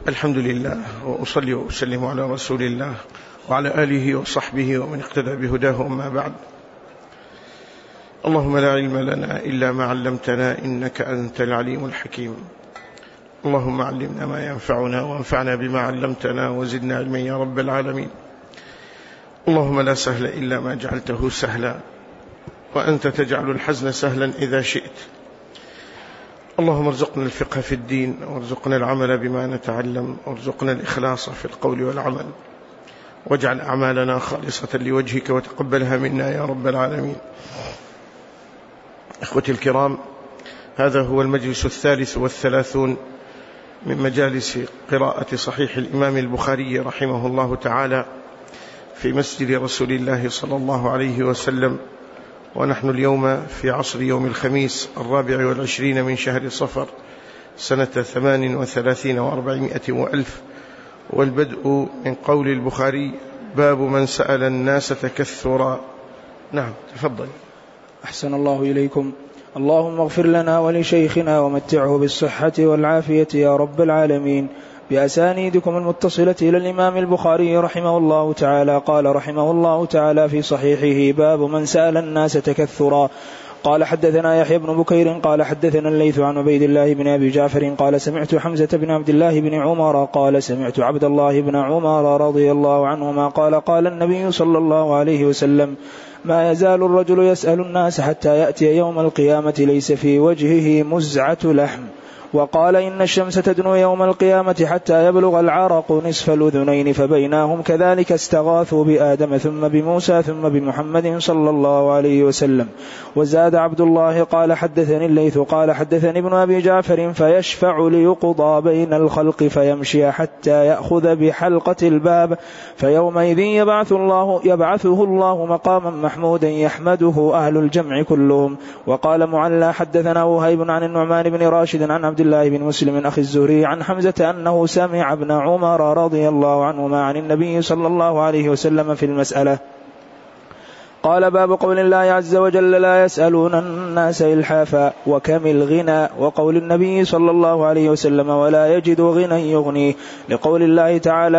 الحمد لله، وأصلي وأسلم على رسول الله وعلى آله وصحبه ومن اقتدى بهداه، أما بعد. اللهم لا علم لنا إلا ما علمتنا، إنك أنت العليم الحكيم. اللهم علمنا ما ينفعنا وانفعنا بما علمتنا وزدنا علما يا رب العالمين. اللهم لا سهل إلا ما جعلته سهلا، وأنت تجعل الحزن سهلا إذا شئت. اللهم ارزقنا الفقه في الدين، وارزقنا العمل بما نتعلم، وارزقنا الإخلاص في القول والعمل، واجعل أعمالنا خالصة لوجهك وتقبلها منا يا رب العالمين. إخوتي الكرام، هذا هو المجلس 33 من مجالس قراءة صحيح الإمام البخاري رحمه الله تعالى في مسجد رسول الله صلى الله عليه وسلم، ونحن اليوم في عصر يوم الخميس 24 من شهر صفر سنة 38 و400 وألف، والبدء من قول البخاري: باب من سأل الناس تكثرا. نعم، تفضل. أحسن الله إليكم. اللهم اغفر لنا ولشيخنا ومتعه بالصحة والعافية يا رب العالمين. بأسانيدكم المتصلة إلى الإمام البخاري رحمه الله تعالى قال رحمه الله تعالى في صحيحه: باب من سأل الناس تكثرا. قال حدثنا يحيى بن بكير قال حدثنا الليث عن عبيد الله بن أبي جعفر قال سمعت حمزة بن عبد الله بن عمر قال سمعت عبد الله بن عمر رضي الله عنهما قال قال النبي صلى الله عليه وسلم: ما يزال الرجل يسأل الناس حتى يأتي يوم القيامة ليس في وجهه مزعة لحم. وقال: إن الشمس تدنو يوم القيامة حتى يبلغ العرق نصف الأذنين، فبينهم كذلك استغاثوا بآدم ثم بموسى ثم بمحمد صلى الله عليه وسلم. وزاد عبد الله قال حدثني الليث قال حدثني ابن أبي جعفر: فيشفع ليقضى بين الخلق فيمشي حتى يأخذ بحلقة الباب، فيومئذ يبعثه الله مقاما محمودا يحمده أهل الجمع كلهم. وقال معلى حدثنا وهيب عن النعمان بن راشد عن عبد الله بن مسلم أخي الزهري عن حمزة أنه سمع ابن عمر رضي الله عنهما عن النبي صلى الله عليه وسلم في المسألة. قال: باب قول الله عز وجل: لا يسألون الناس إلحافا، وكم الغنى، وقول النبي صلى الله عليه وسلم: ولا يجد غنى يغنيه، لقول الله تعالى: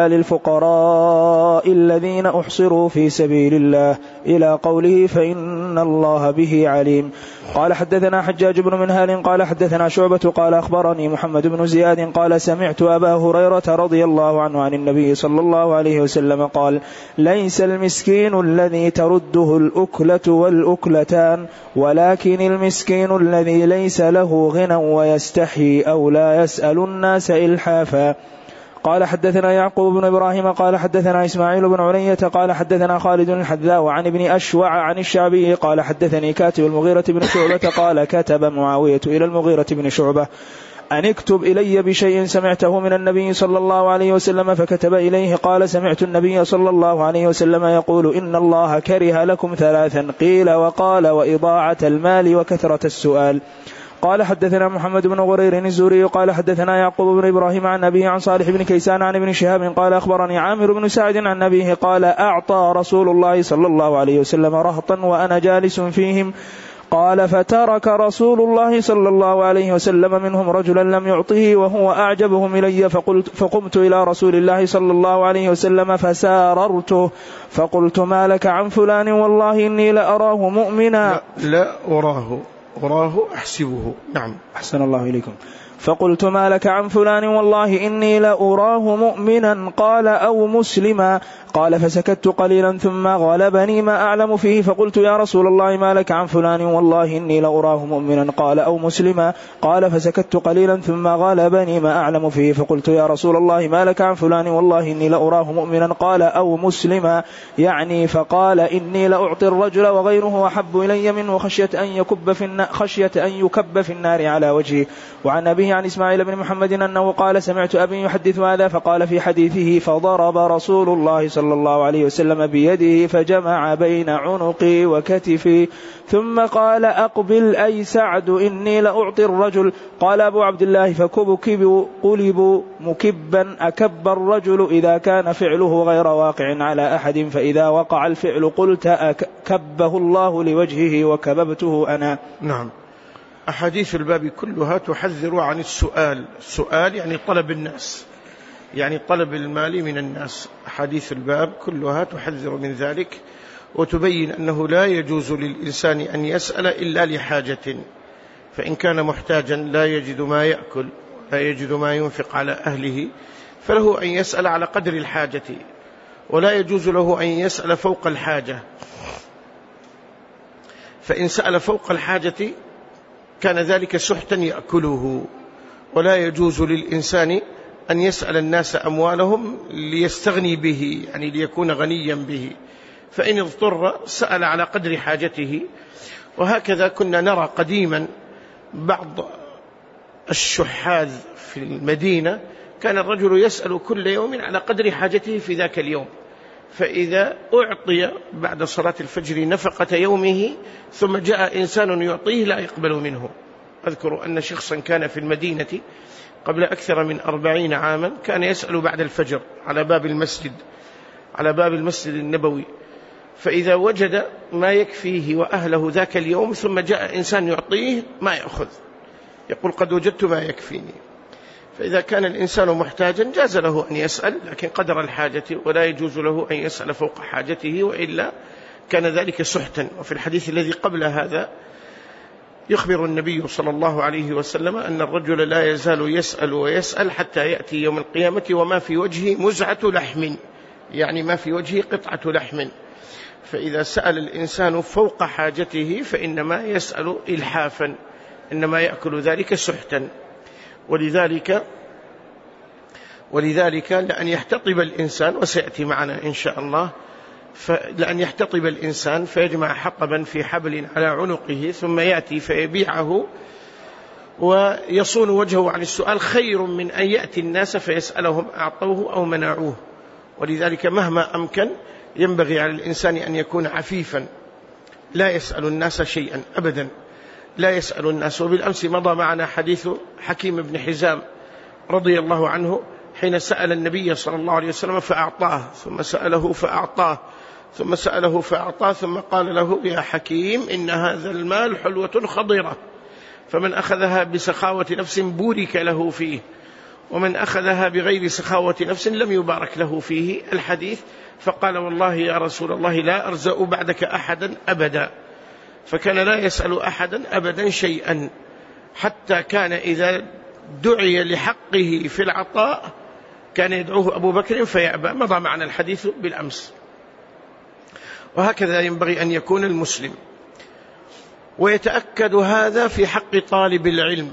للفقراء الذين أحصروا في سبيل الله، إلى قوله: فإن الله به عليم. قال حدثنا حجاج بن منهال قال حدثنا شعبة قال أخبرني محمد بن زياد قال سمعت أبا هريرة رضي الله عنه عن النبي صلى الله عليه وسلم قال: ليس المسكين الذي ترده الأكلة والأكلتان، ولكن المسكين الذي ليس له غنى ويستحي أو لا يسأل الناس إلحافا. قال حدثنا يعقوب بن إبراهيم قال حدثنا إسماعيل بن علية قال حدثنا خالد الحذاء عن ابن أشوع عن الشعبي قال حدثني كاتب المغيرة بن شعبة قال: كتب معاوية إلى المغيرة بن شعبة أن اكتب إلي بشيء سمعته من النبي صلى الله عليه وسلم، فكتب إليه قال: سمعت النبي صلى الله عليه وسلم يقول: إن الله كره لكم ثلاثا، قيل وقال: وإضاعة المال وكثرة السؤال. قال حدثنا محمد بن غرير الزهري قال حدثنا يعقوب بن إبراهيم عن أبيه عن صالح بن كيسان عن ابن شهاب قال أخبرني عامر بن سعد عن أبيه قال: أعطى رسول الله صلى الله عليه وسلم رهطا وأنا جالس فيهم، قال: فترك رسول الله صلى الله عليه وسلم منهم رجلا لم يعطه وهو أعجبهم إلي، فقمت إلى رسول الله صلى الله عليه وسلم فساررته فقلت: ما لك عن فلان والله إني لأراه مؤمنا. لا أراه أحسبه. نعم، أحسن الله إليكم. فقلت: ما لك عن فلان والله إني لأراه مؤمنا، قال: أو مسلما. قال: فسكت قليلا ثم غلبني ما أعلم فيه، فقلت: يا رسول الله ما لك عن فلان والله إني لأراه مؤمنا، قال: أو مسلما. قال: فسكت قليلا ثم غلبني ما أعلم فيه، فقلت: يا رسول الله ما لك عن فلان والله إني لأراه مؤمنا، قال: أو مسلما، يعني فقال: إني لأعطي الرجل وغيره أحب إلي منه خشية أن يكب في النار على وجهه. وعن أبيه عن إسماعيل بن محمد أنه قال: سمعت أبي يحدث هذا، فقال في حديثه: فضرب رسول الله صلى الله عليه وسلم بيده فجمع بين عنقي وكتفي، ثم قال: أقبل أي سعد إني لأعطي الرجل. قال أبو عبد الله: قلب مكبا، أكب الرجل إذا كان فعله غير واقع على أحد، فإذا وقع الفعل قلت: أكبه الله لوجهه وكببته أنا. نعم. أحاديث الباب كلها تحذر عن السؤال يعني طلب الناس، يعني طلب المال من الناس. أحاديث الباب كلها تحذر من ذلك وتبين أنه لا يجوز للإنسان أن يسأل إلا لحاجة، فإن كان محتاجا لا يجد ما يأكل لا يجد ما ينفق على أهله فله أن يسأل على قدر الحاجة، ولا يجوز له أن يسأل فوق الحاجة، فإن سأل فوق الحاجة كان ذلك سحتا يأكله. ولا يجوز للإنسان أن يسأل الناس أموالهم ليستغني به، يعني ليكون غنيا به، فإن اضطر سأل على قدر حاجته. وهكذا كنا نرى قديما بعض الشحاذ في المدينة كان الرجل يسأل كل يوم على قدر حاجته في ذاك اليوم، فإذا أعطي بعد صلاة الفجر نفقة يومه ثم جاء إنسان يعطيه لا يقبل منه. أذكر أن شخصا كان في المدينة قبل أكثر من 40 عاما كان يسأل بعد الفجر على باب المسجد النبوي، فإذا وجد ما يكفيه وأهله ذاك اليوم ثم جاء إنسان يعطيه ما يأخذ، يقول قد وجدت ما يكفيني. فإذا كان الإنسان محتاجا جاز له أن يسأل، لكن قدر الحاجة، ولا يجوز له أن يسأل فوق حاجته، وإلا كان ذلك سحتا. وفي الحديث الذي قبل هذا يخبر النبي صلى الله عليه وسلم أن الرجل لا يزال يسأل ويسأل حتى يأتي يوم القيامة وما في وجهه مزعة لحم، يعني ما في وجهه قطعة لحم. فإذا سأل الإنسان فوق حاجته فإنما يسأل إلحافا، إنما يأكل ذلك سحتا. ولذلك لأن يحتطب الإنسان، وسيأتي معنا إن شاء الله، لأن يحتطب الإنسان فيجمع حطبا في حبل على عنقه ثم يأتي فيبيعه ويصون وجهه عن السؤال خير من أن يأتي الناس فيسألهم أعطوه أو منعوه. ولذلك مهما أمكن ينبغي على الإنسان أن يكون عفيفا، لا يسأل الناس شيئا أبدا، لا يسأل الناس. وبالأمس مضى معنا حديث حكيم بن حزام رضي الله عنه حين سأل النبي صلى الله عليه وسلم فأعطاه، ثم سأله فأعطاه، ثم سأله فأعطاه، ثم قال له يا حكيم إن هذا المال حلوة خضرة، فمن أخذها بسخاوة نفس بورك له فيه، ومن أخذها بغير سخاوة نفس لم يبارك له فيه. الحديث. فقال والله يا رسول الله لا أرزأ بعدك أحدا أبدا، فكان لا يسأل أحدا أبدا شيئا، حتى كان إذا دعي لحقه في العطاء كان يدعوه أبو بكر فيأبى. مضى معنا الحديث بالأمس. وهكذا ينبغي أن يكون المسلم، ويتأكد هذا في حق طالب العلم،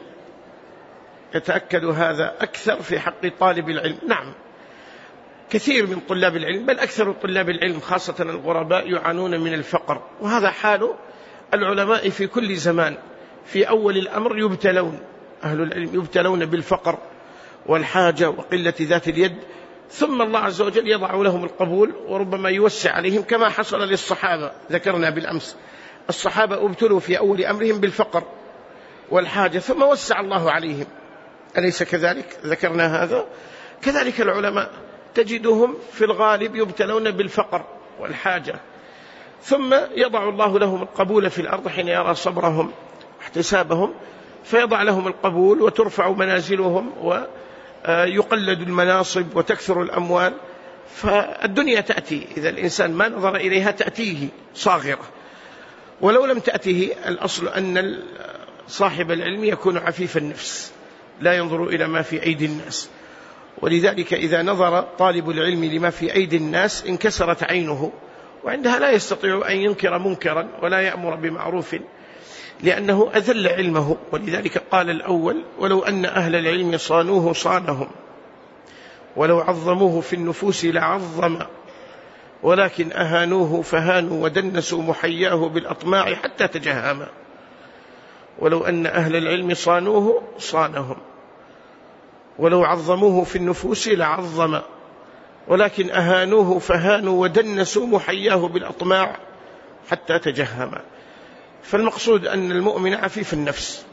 يتأكد هذا أكثر في حق طالب العلم. نعم، كثير من طلاب العلم بل أكثر طلاب العلم خاصة الغرباء يعانون من الفقر، وهذا حال العلماء في كل زمان. في أول الأمر يبتلون، أهل العلم يبتلون بالفقر والحاجة وقلة ذات اليد، ثم الله عز وجل يضع لهم القبول وربما يوسع عليهم كما حصل للصحابة. ذكرنا بالأمس الصحابة ابتلوا في أول أمرهم بالفقر والحاجة ثم وسع الله عليهم، أليس كذلك؟ ذكرنا هذا. كذلك العلماء تجدهم في الغالب يبتلون بالفقر والحاجة، ثم يضع الله لهم القبول في الأرض حين يرى صبرهم واحتسابهم، فيضع لهم القبول وترفع منازلهم ويقلد المناصب وتكثر الأموال. فالدنيا تأتي إذا الإنسان ما نظر إليها تأتيه صاغرة، ولو لم تأتيه الأصل أن صاحب العلم يكون عفيف النفس لا ينظر إلى ما في أيدي الناس. ولذلك إذا نظر طالب العلم لما في أيدي الناس انكسرت عينه، وعندها لا يستطيع أن ينكر منكرا ولا يأمر بمعروف لأنه أذل علمه. ولذلك قال الأول ولو أن أهل العلم صانوه صانهم، ولو عظموه في النفوس لعظم، ولكن أهانوه فهانوا ودنسوا محياه بالأطماع حتى تجهما. ولو أن أهل العلم صانوه صانهم، ولو عظموه في النفوس لعظم، ولكن أهانوه فهانوا ودنسوا محياه بالأطماع حتى تجهما. فالمقصود أن المؤمن عفيف النفس،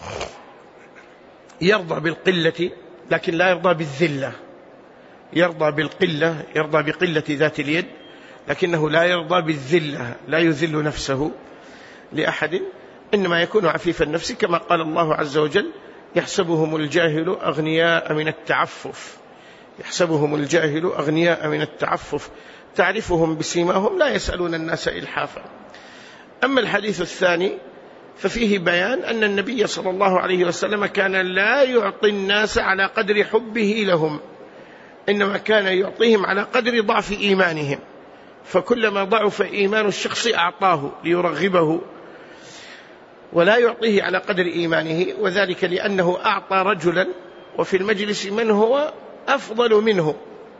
يرضى بالقلة لكن لا يرضى بالذلة، يرضى بالقلة، يرضى بقلة ذات اليد، لكنه لا يرضى بالذلة، لا يذل نفسه لأحد، إنما يكون عفيف النفس كما قال الله عز وجل يحسبهم الجاهل أغنياء من التعفف، يحسبهم الجاهل أغنياء من التعفف تعرفهم بسيماهم لا يسألون الناس إلحافا. أما الحديث الثاني ففيه بيان أن النبي صلى الله عليه وسلم كان لا يعطي الناس على قدر حبه لهم، إنما كان يعطيهم على قدر ضعف إيمانهم، فكلما ضعف إيمان الشخص أعطاه ليرغبه، ولا يعطيه على قدر إيمانه، وذلك لأنه أعطى رجلا وفي المجلس من هو أفضل منه.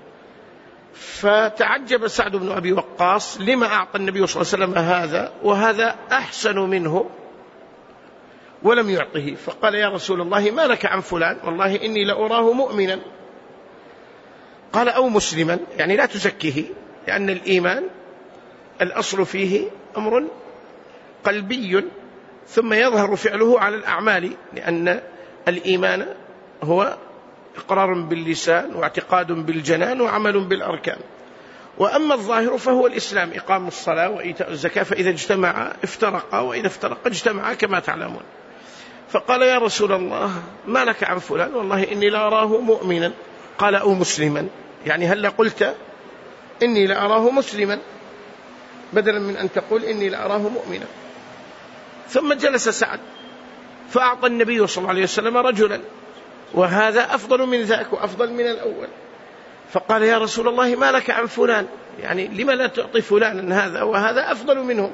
فتعجب سعد بن أبي وقاص لما أعطى النبي صلى الله عليه وسلم هذا وهذا أحسن منه ولم يعطه، فقال يا رسول الله ما لك عن فلان؟ والله إني لأراه مؤمنا. قال أو مسلما، يعني لا تزكيه، لأن الإيمان الأصل فيه أمر قلبي ثم يظهر فعله على الأعمال، لأن الإيمان هو إقرار باللسان واعتقاد بالجنان وعمل بالأركان. وأما الظاهر فهو الإسلام، إقام الصلاة وإيتاء الزكاة، فإذا اجتمعا افترقا وإذا افترقا اجتمعا كما تعلمون. فقال يا رسول الله ما لك عن فلان؟ والله إني لأراه مؤمنا. قال أو مسلما، يعني هل قلت إني لأراه مسلما بدلا من أن تقول إني لأراه مؤمنا؟ ثم جلس سعد فأعطى النبي صلى الله عليه وسلم رجلا وهذا أفضل من ذاك وأفضل من الأول. فقال يا رسول الله ما لك عن فلان؟ يعني لما لا تعطي فلانا هذا وهذا أفضل منهم؟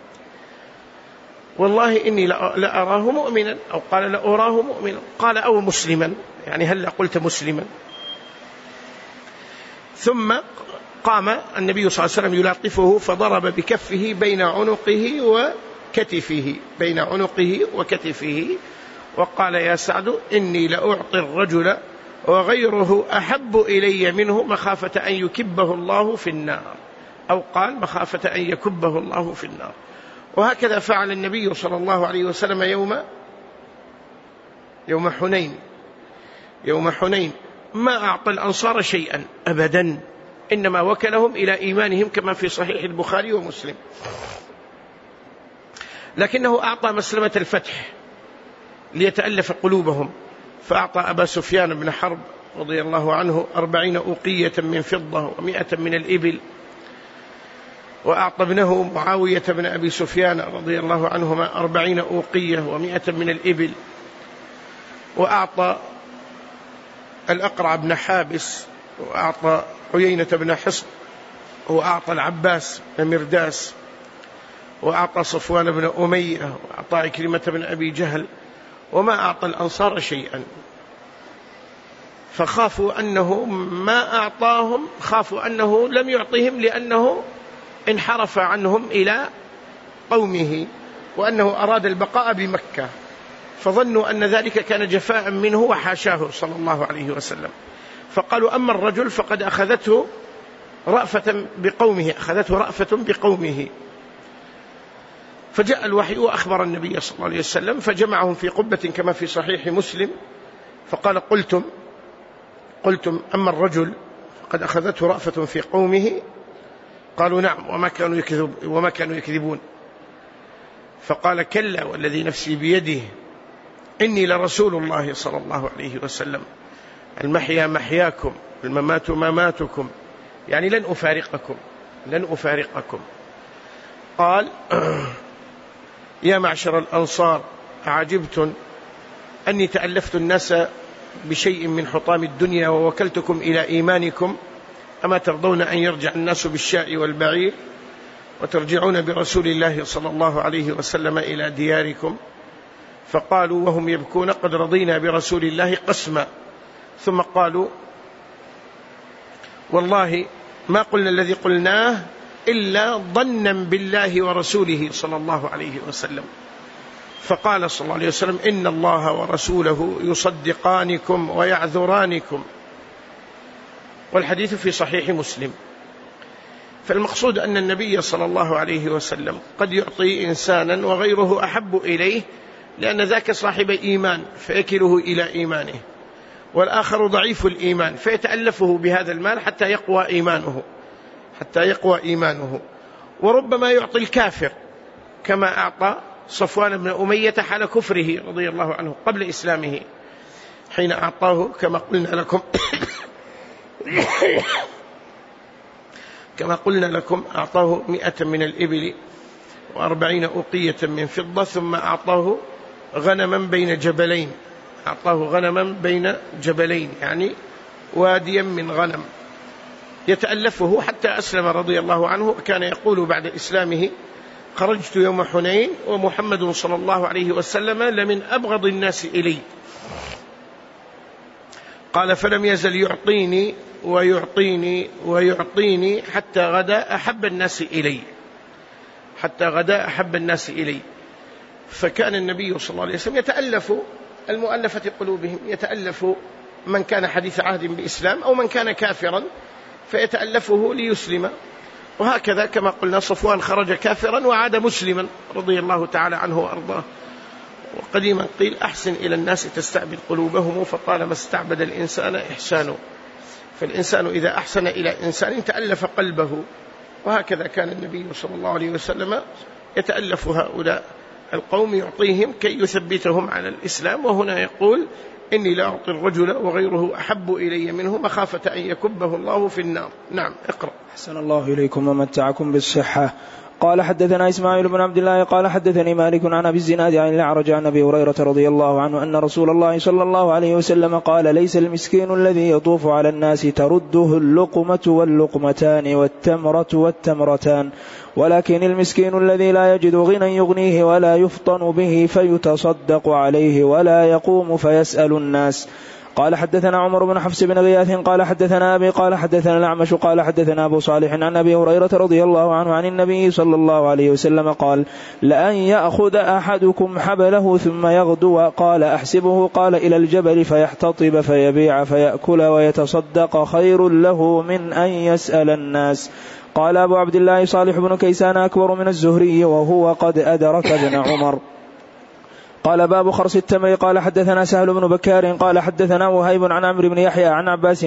والله إني لأراه مؤمنا، أو قال لأراه مؤمنا. قال أو مسلما، يعني هل قلت مسلما؟ ثم قام النبي صلى الله عليه وسلم يلاطفه فضرب بكفه بين عنقه وكتفه، بين عنقه وكتفه، وقال يا سعد إني لأعطي الرجل وغيره أحب إلي منه مخافة أن يكبه الله في النار، أو قال مخافة أن يكبه الله في النار. وهكذا فعل النبي صلى الله عليه وسلم يوم حنين ما أعطى الأنصار شيئا أبدا، إنما وكلهم إلى إيمانهم كما في صحيح البخاري ومسلم. لكنه أعطى مسلمة الفتح ليتألف قلوبهم، فأعطى أبا سفيان بن حرب رضي الله عنه 40 أوقية من فضة و100 من الإبل، وأعطى ابنه معاوية بن أبي سفيان رضي الله عنهما 40 أوقية و100 من الإبل، وأعطى الأقرع بن حابس، وأعطى عيينة بن حصن، وأعطى العباس بن مرداس، وأعطى صفوان بن أمية، وأعطى عكرمة بن أبي جهل، وما أعطى الأنصار شيئا. فخافوا أنه ما أعطاهم، خافوا أنه لم يعطيهم لأنه انحرف عنهم إلى قومه وأنه أراد البقاء بمكة، فظنوا أن ذلك كان جفاء منه وحاشاه صلى الله عليه وسلم. فقالوا أما الرجل فقد أخذته رأفة بقومه. فجاء الوحي وأخبر النبي صلى الله عليه وسلم، فجمعهم في قبة كما في صحيح مسلم، فقال قلتم أما الرجل فقد أخذته رأفة في قومه؟ قالوا نعم وما كانوا يكذبون. فقال كلا والذي نفسي بيده إني لرسول الله صلى الله عليه وسلم، المحيا محياكم الممات مماتكم، يعني لن أفارقكم. قال يا معشر الأنصار أعجبتم أني تألفت الناس بشيء من حطام الدنيا ووكلتكم إلى إيمانكم، أما ترضون أن يرجع الناس بالشاء والبعير وترجعون برسول الله صلى الله عليه وسلم إلى دياركم؟ فقالوا وهم يبكون قد رضينا برسول الله قسما. ثم قالوا والله ما قلنا الذي قلناه إلا ظنا بالله ورسوله صلى الله عليه وسلم. فقال صلى الله عليه وسلم إن الله ورسوله يصدقانكم ويعذرانكم، والحديث في صحيح مسلم. فالمقصود أن النبي صلى الله عليه وسلم قد يعطي إنسانا وغيره أحب إليه، لأن ذاك صاحب إيمان فيكله إلى إيمانه، والآخر ضعيف الإيمان فيتألفه بهذا المال حتى يقوى إيمانه. وربما يعطي الكافر كما أعطى صفوان بن أمية حال كفره رضي الله عنه قبل إسلامه، حين أعطاه كما قلنا لكم كما قلنا لكم أعطاه 100 من الإبل و40 أوقية من فضة، ثم أعطاه غنما بين جبلين، أعطاه غنما بين جبلين يعني واديا من غنم يتألفه حتى أسلم رضي الله عنه. وكان يقول بعد إسلامه: خرجت يوم حنين ومحمد صلى الله عليه وسلم لمن أبغض الناس إلي. قال: فلم يزل يعطيني ويعطيني ويعطيني حتى غدا أحب الناس إلي، حتى غدا أحب الناس إلي. فكان النبي صلى الله عليه وسلم يتألف المؤلفة قلوبهم، يتألف من كان حديث عهد بإسلام أو من كان كافرا فيتألفه ليسلم. وهكذا كما قلنا صفوان خرج كافرا وعاد مسلما رضي الله تعالى عنه وأرضاه. وقديما قيل: أحسن إلى الناس تستعبد قلوبهم، فطالما استعبد الإنسان إحسانه. فالإنسان إذا أحسن إلى إنسان تألف قلبه، وهكذا كان النبي صلى الله عليه وسلم يتألف هؤلاء القوم، يعطيهم كي يثبتهم على الإسلام. وهنا يقول: إني لا أعطي الرجل وغيره أحب إلي منه مخافة أن يكبه الله في النار. نعم، اقرأ. أحسن الله إليكم ومتعكم بالصحة. قال: حدثنا إسماعيل بن عبد الله قال حدثني مالك عن أبي الزناد عن الأعرج عن أبي هريرة رضي الله عنه أن رسول الله صلى الله عليه وسلم قال: ليس المسكين الذي يطوف على الناس ترده اللقمة واللقمتان والتمرة والتمرتان، ولكن المسكين الذي لا يجد غنى يغنيه ولا يفطن به فيتصدق عليه ولا يقوم فيسأل الناس. قال: حدثنا عمر بن حفص بن غياث قال حدثنا أبي قال حدثنا الأعمش قال حدثنا أبو صالح عن أبي هريرة رضي الله عنه عن النبي صلى الله عليه وسلم قال: لأن يأخذ أحدكم حبله ثم يغدو، قال: أحسبه، قال: إلى الجبل فيحتطب فيبيع فيأكل ويتصدق خير له من أن يسأل الناس. قال أبو عبد الله صالح بن كيسان أكبر من الزهري وهو قد أدرك ابن عمر. قال: باب خرس التمر. قال: حدثنا سهل بن بكار قال حدثنا وهيب عن عمرو بن يحيى عن عباس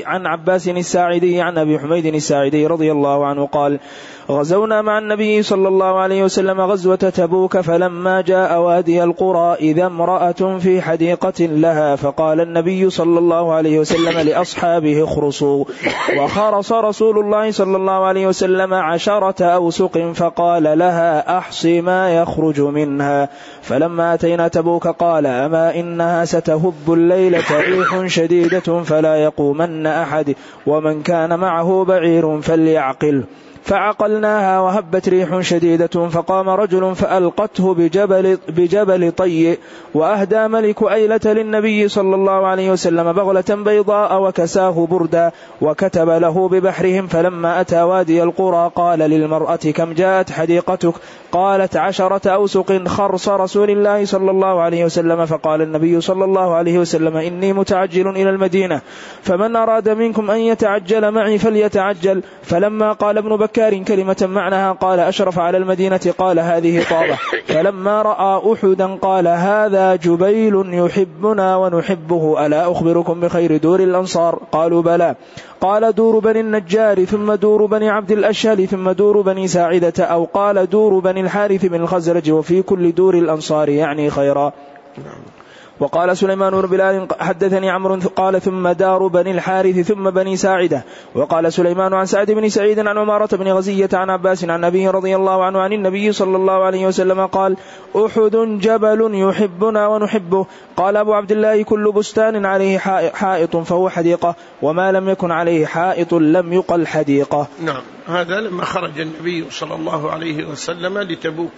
الساعدي عن أبي حميد الساعدي رضي الله عنه قال: غزونا مع النبي صلى الله عليه وسلم غزوة تبوك، فلما جاء وادي القرى إذا امرأة في حديقة لها، فقال النبي صلى الله عليه وسلم لأصحابه: اخرصوا. وخرص رسول الله صلى الله عليه وسلم 10 أوسق، فقال لها: أحصي ما يخرج منها. فلما أتينا تبوك قال: أما إنها ستهب الليلة ريح شديدة فلا يقومن أحد، ومن كان معه بعير فليعقل. فعقلناها وهبت ريح شديدة، فقام رجل فألقته بجبل طي، وأهدى ملك أيلة للنبي صلى الله عليه وسلم بغلة بيضاء وكساه بردا وكتب له ببحرهم. فلما أتى وادي القرى قال للمرأة: كم جاءت حديقتك؟ قالت: 10 أوسق خرص رسول الله صلى الله عليه وسلم. فقال النبي صلى الله عليه وسلم: إني متعجل إلى المدينة، فمن أراد منكم أن يتعجل معي فليتعجل. فلما قال ابن بكار كلمة معناها قال: أشرف على المدينة، قال: هذه طابة. فلما رأى أحدا قال: هذا جبيل يحبنا ونحبه، ألا أخبركم بخير دور الأنصار؟ قالوا: بلى. قال: دور بني النجار، ثم دور بني عبد الأشهل، ثم دور بني ساعدة، أو قال: دور بني الحارث بن الخزرج، وفي كل دور الأنصار يعني خيرا. وقال سليمان بن بلال حدثني عمرو قال: ثم دار بني الحارث ثم بني ساعدة. وقال سليمان عن سعد بن سعيد عن عمارة بن غزية عن عباس عن أبيه رضي الله عنه عن النبي صلى الله عليه وسلم قال: أحد جبل يحبنا ونحبه. قال أبو عبد الله: كل بستان عليه حائط فهو حديقة، وما لم يكن عليه حائط لم يقل حديقة. نعم، هذا لما خرج النبي صلى الله عليه وسلم لتبوك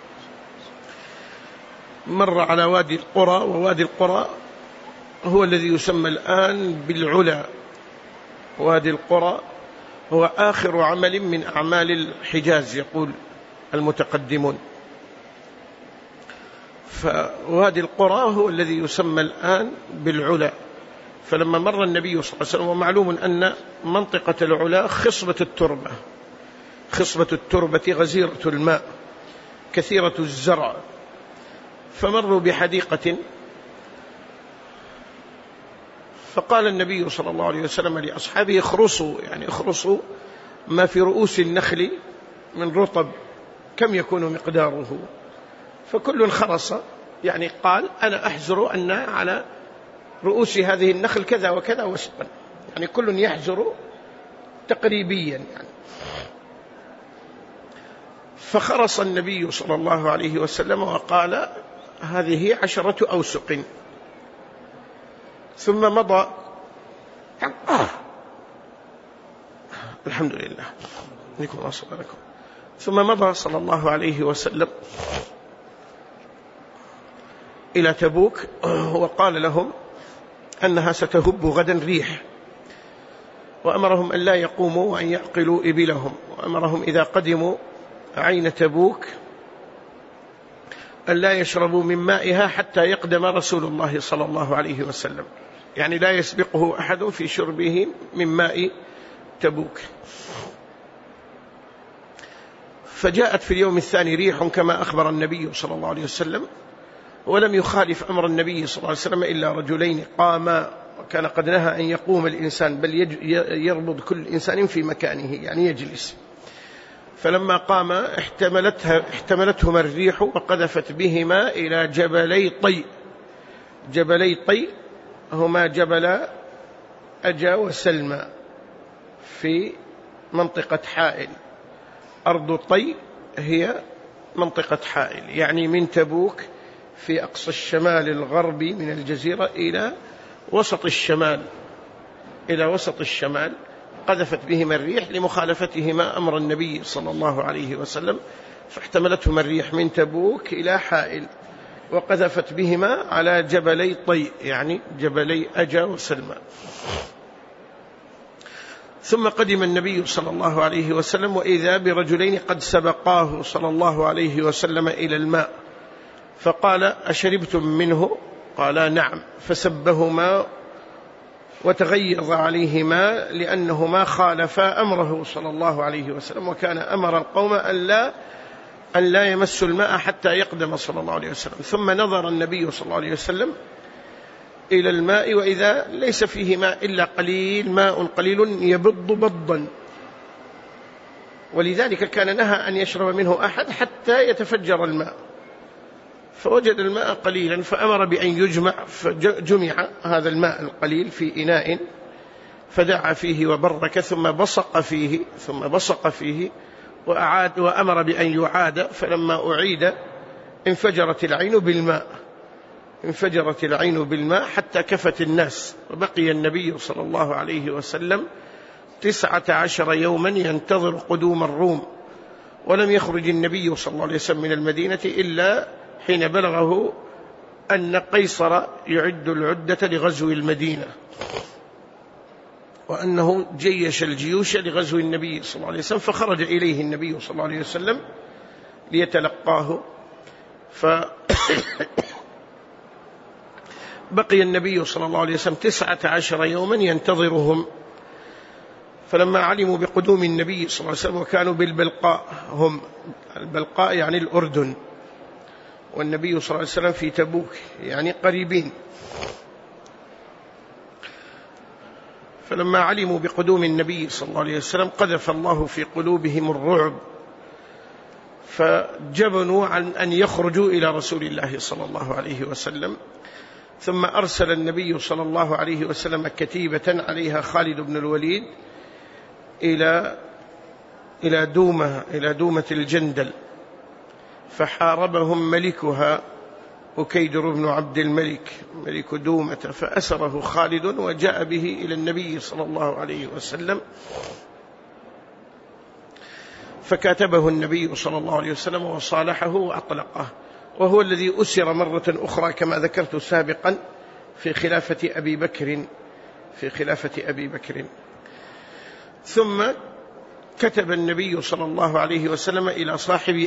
مر على وادي القرى، ووادي القرى هو الذي يسمى الآن بالعلا. وادي القرى هو آخر عمل من أعمال الحجاز يقول المتقدمون. فوادي القرى هو الذي يسمى الآن بالعلا. فلما مر النبي صلى الله عليه وسلم، ومعلوم أن منطقة العلا خصبة التربة، خصبة التربة غزيرة الماء كثيرة الزرع، فمروا بحديقة، فقال النبي صلى الله عليه وسلم لأصحابه: اخرصوا، يعني اخرصوا ما في رؤوس النخل من رطب، كم يكون مقداره؟ فكل خرص، يعني قال: أنا أحزر أن على رؤوس هذه النخل كذا وكذا وسقا، يعني كل يحزر تقريبيا يعني. فخرص النبي صلى الله عليه وسلم وقال: هذه 10 أوسق. ثم مضى الحمد لله لكم أصبركم. ثم مضى صلى الله عليه وسلم إلى تبوك، وقال لهم أنها ستهب غدا ريح، وأمرهم أن لا يقوموا وأن يعقلوا إبلهم، وأمرهم إذا قدموا عين تبوك أن لا يشربوا من مائها حتى يقدم رسول الله صلى الله عليه وسلم، يعني لا يسبقه أحد في شربه من ماء تبوك. فجاءت في اليوم الثاني ريح كما أخبر النبي صلى الله عليه وسلم، ولم يخالف أمر النبي صلى الله عليه وسلم إلا رجلين قاما، وكان قد نهى أن يقوم الإنسان بل يربط كل إنسان في مكانه يعني يجلس. فلما قام احتملتهما الريح وقذفت بهما إلى جبلي طي. جبلي طي هما جبل أجا وسلمى في منطقة حائل. أرض طي هي منطقة حائل، يعني من تبوك في أقصى الشمال الغربي من الجزيرة إلى وسط الشمال، إلى وسط الشمال. قذفت بهما الريح لمخالفتهما أمر النبي صلى الله عليه وسلم، فاحتملتهما الريح من تبوك إلى حائل، وقذفت بهما على جبلي طي يعني جبلي أجا وسلمى. ثم قدم النبي صلى الله عليه وسلم، وإذا برجلين قد سبقاه صلى الله عليه وسلم إلى الماء، فقال: أشربتم منه؟ قال: نعم. فسبهما وتغيظ عليهما لأنهما خالفا أمره صلى الله عليه وسلم، وكان أمر القوم أن لا يمسوا الماء حتى يقدم صلى الله عليه وسلم. ثم نظر النبي صلى الله عليه وسلم إلى الماء، وإذا ليس فيه ماء إلا قليل، ماء قليل يبض بضا، ولذلك كان نهى أن يشرب منه أحد حتى يتفجر الماء. فوجد الماء قليلا فأمر بأن يجمع، فجمع هذا الماء القليل في إناء، فدعا فيه وبرك، ثم بصق فيه وأعاد، وأمر بأن يعاد. فلما أعيد انفجرت العين بالماء حتى كفت الناس. وبقي النبي صلى الله عليه وسلم 19 يوما ينتظر قدوم الروم، ولم يخرج النبي صلى الله عليه وسلم من المدينة إلا حين بلغه أن قيصر يعد العدة لغزو المدينة، وأنه جيش الجيوش لغزو النبي صلى الله عليه وسلم. فخرج إليه النبي صلى الله عليه وسلم ليتلقاه. بقي النبي صلى الله عليه وسلم 19 يوما ينتظرهم. فلما علموا بقدوم النبي صلى الله عليه وسلم وكانوا بالبلقاء، هم البلقاء يعني الأردن، والنبي صلى الله عليه وسلم في تبوك يعني قريبين. فلما علموا بقدوم النبي صلى الله عليه وسلم قذف الله في قلوبهم الرعب، فجبنوا عن أن يخرجوا إلى رسول الله صلى الله عليه وسلم. ثم أرسل النبي صلى الله عليه وسلم كتيبة عليها خالد بن الوليد إلى دومة الجندل، فحاربهم ملكها أكيدر بن عبد الملك ملك دومة، فأسره خالد وجاء به إلى النبي صلى الله عليه وسلم، فكاتبه النبي صلى الله عليه وسلم وصالحه وأطلقه، وهو الذي أسر مرة أخرى كما ذكرت سابقا في خلافة أبي بكر. ثم كتب النبي صلى الله عليه وسلم إلى صاحب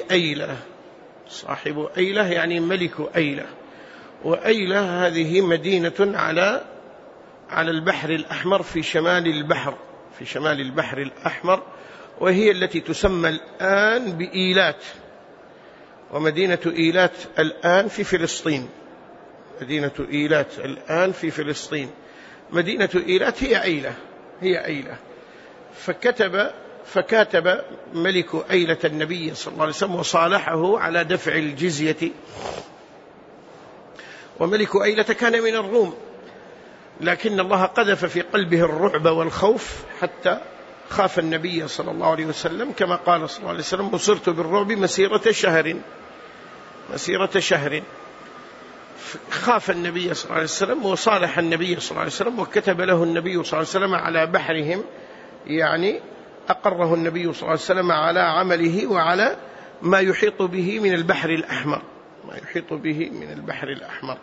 أيلة يعني ملك أيلة، وأيلة هذه مدينة على البحر الأحمر في شمال البحر الأحمر، وهي التي تسمى الآن بإيلات، ومدينة إيلات الآن في فلسطين. مدينة إيلات هي أيلة. فكاتب ملك أيلة النبي صلى الله عليه وسلم وصالحه على دفع الجزية. وملك أيلة كان من الروم، لكن الله قذف في قلبه الرعب والخوف حتى خاف النبي صلى الله عليه وسلم، كما قال صلى الله عليه وسلم: بصرت بالرعب مسيرة شهر. خاف النبي صلى الله عليه وسلم، وصالح النبي صلى الله عليه وسلم، وكتب له النبي صلى الله عليه وسلم على بحرهم، يعني أقره النبي صلى الله عليه وسلم على عمله وعلى ما يحيط به من البحر الأحمر.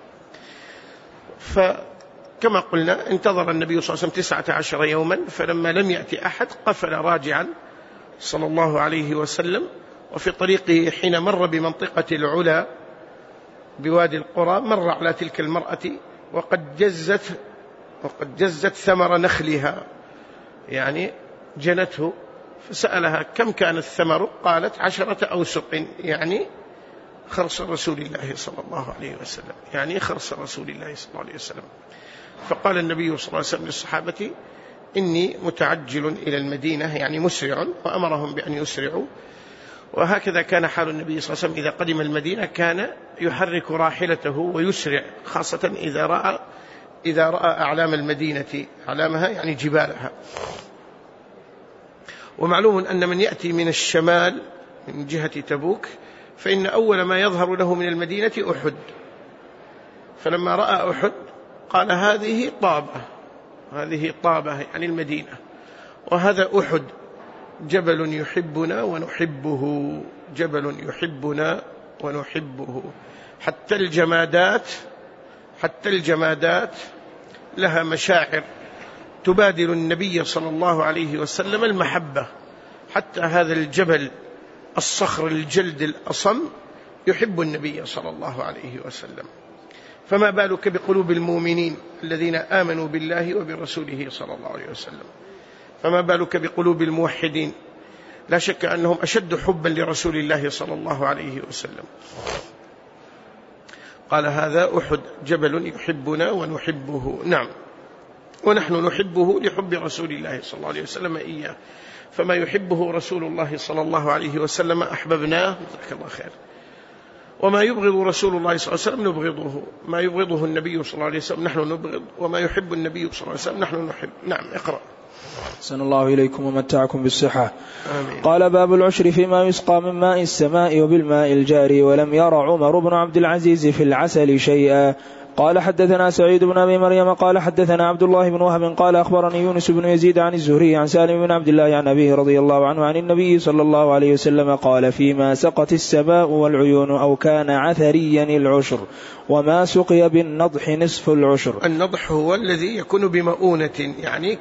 فكما قلنا انتظر النبي صلى الله عليه وسلم 19 يوما، فلما لم يأتي أحد قفل راجعا صلى الله عليه وسلم. وفي طريقه حين مر بمنطقة العلا بوادي القرى مر على تلك المرأة وقد جزت ثمر نخلها، يعني جنته، فسألها: كم كان الثمر؟ قالت: 10 أوسق، يعني خرص رسول الله صلى الله عليه وسلم. فقال النبي صلى الله عليه وسلم للصحابة: إني متعجل إلى المدينة، يعني مسرع، وأمرهم بأن يسرعوا. وهكذا كان حال النبي صلى الله عليه وسلم إذا قدم المدينة، كان يحرك راحلته ويسرع، خاصة إذا رأى أعلام المدينة، أعلامها يعني جبالها. ومعلوم أن من يأتي من الشمال من جهة تبوك فإن أول ما يظهر له من المدينة أحد، فلما رأى أحد قال: هذه طابة يعني المدينة، وهذا أحد جبل يحبنا ونحبه، حتى الجمادات لها مشاعر تبادل النبي صلى الله عليه وسلم المحبة، حتى هذا الجبل الصخر الجلد الأصم يحب النبي صلى الله عليه وسلم. فما بالك بقلوب المؤمنين الذين آمنوا بالله وبرسوله صلى الله عليه وسلم؟ فما بالك بقلوب الموحدين؟ لا شك أنهم أشد حبا لرسول الله صلى الله عليه وسلم. قال: هذا أحد جبل يحبنا ونحبه. نعم، ونحن نحبه لحب رسول الله صلى الله عليه وسلم إياه، فما يحبه رسول الله صلى الله عليه وسلم أحببناه، جزاك الله خير، وما يبغض رسول الله صلى الله عليه وسلم نبغضه، ما يبغضه النبي صلى الله عليه وسلم نحن نبغض، وما يحب النبي صلى الله عليه وسلم نحن نحب. نعم، اقرأ. أحسن الله إليكم ومتعكم بالصحة. آمين. قال: باب العشر فيما يسقى من ماء السماء وبالماء الجاري، ولم ير عمر بن عبد العزيز في العسل شيئا. قال: حدثنا سعيد بن أبي مريم قال: حدثنا عبد الله بن وهب قال: أخبرني يونس بن يزيد عن الزهري عن سالم بن عبد الله عن أبيه رضي الله عنه عن النبي صلى الله عليه وسلم قال: فيما سقت السماء والعيون أو كان عثريا العشر، وما سقي بالنضح نصف العشر. النضح هو الذي يكون بمؤونة، يعني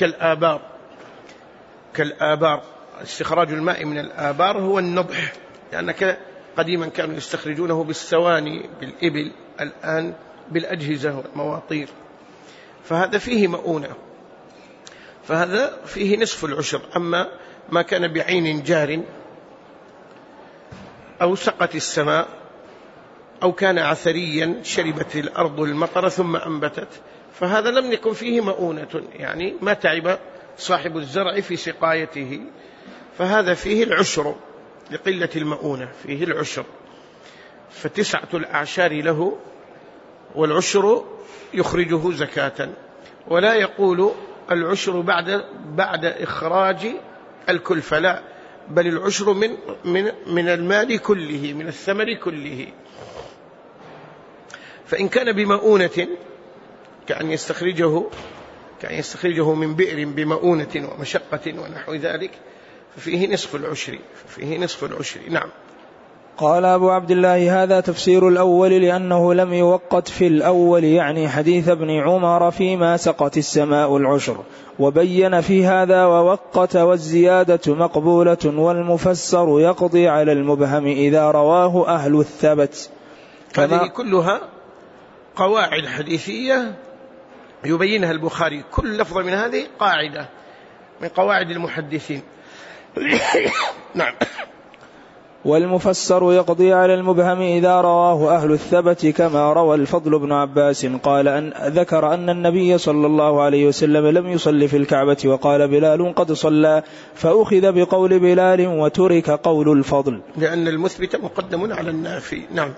كالآبار، استخراج الماء من الآبار هو النضح، لأنك قديما كانوا يستخرجونه بالسواني بالإبل، الآن بالأجهزة والمواطير، فهذا فيه مؤونة، فهذا فيه نصف العشر. أما ما كان بعين جار أو سقت السماء أو كان عثريا شربت الأرض المطر ثم أنبتت، فهذا لم يكن فيه مؤونة، يعني ما تعب صاحب الزرع في سقايته، فهذا فيه العشر لقلة المؤونة، فيه العشر. ف9 الأعشار له، والعشر يخرجه زكاة، ولا يقول العشر بعد إخراج الكلفة، لا، بل العشر من المال كله، من الثمر كله. فإن كان بمؤونة كأن يستخرجه من بئر بمؤونة ومشقة ونحو ذلك، ففيه نصف العشر. نعم. قال أبو عبد الله: هذا تفسير الأول، لأنه لم يوقت في الأول، يعني حديث ابن عمر فيما سقت السماء العشر، وبين في هذا ووقت، والزيادة مقبولة، والمفسر يقضي على المبهم إذا رواه أهل الثبت. هذه كلها قواعد حديثية يبينها البخاري، كل لفظة من هذه قاعدة من قواعد المحدثين. نعم. والمفسر يقضي على المبهم إذا رواه أهل الثبت، كما روى الفضل بن عباس قال ذكر أن النبي صلى الله عليه وسلم لم يصلي في الكعبة، وقال بلال قد صلى، فأخذ بقول بلال وترك قول الفضل، لأن المثبت مقدم على النافي. نعم.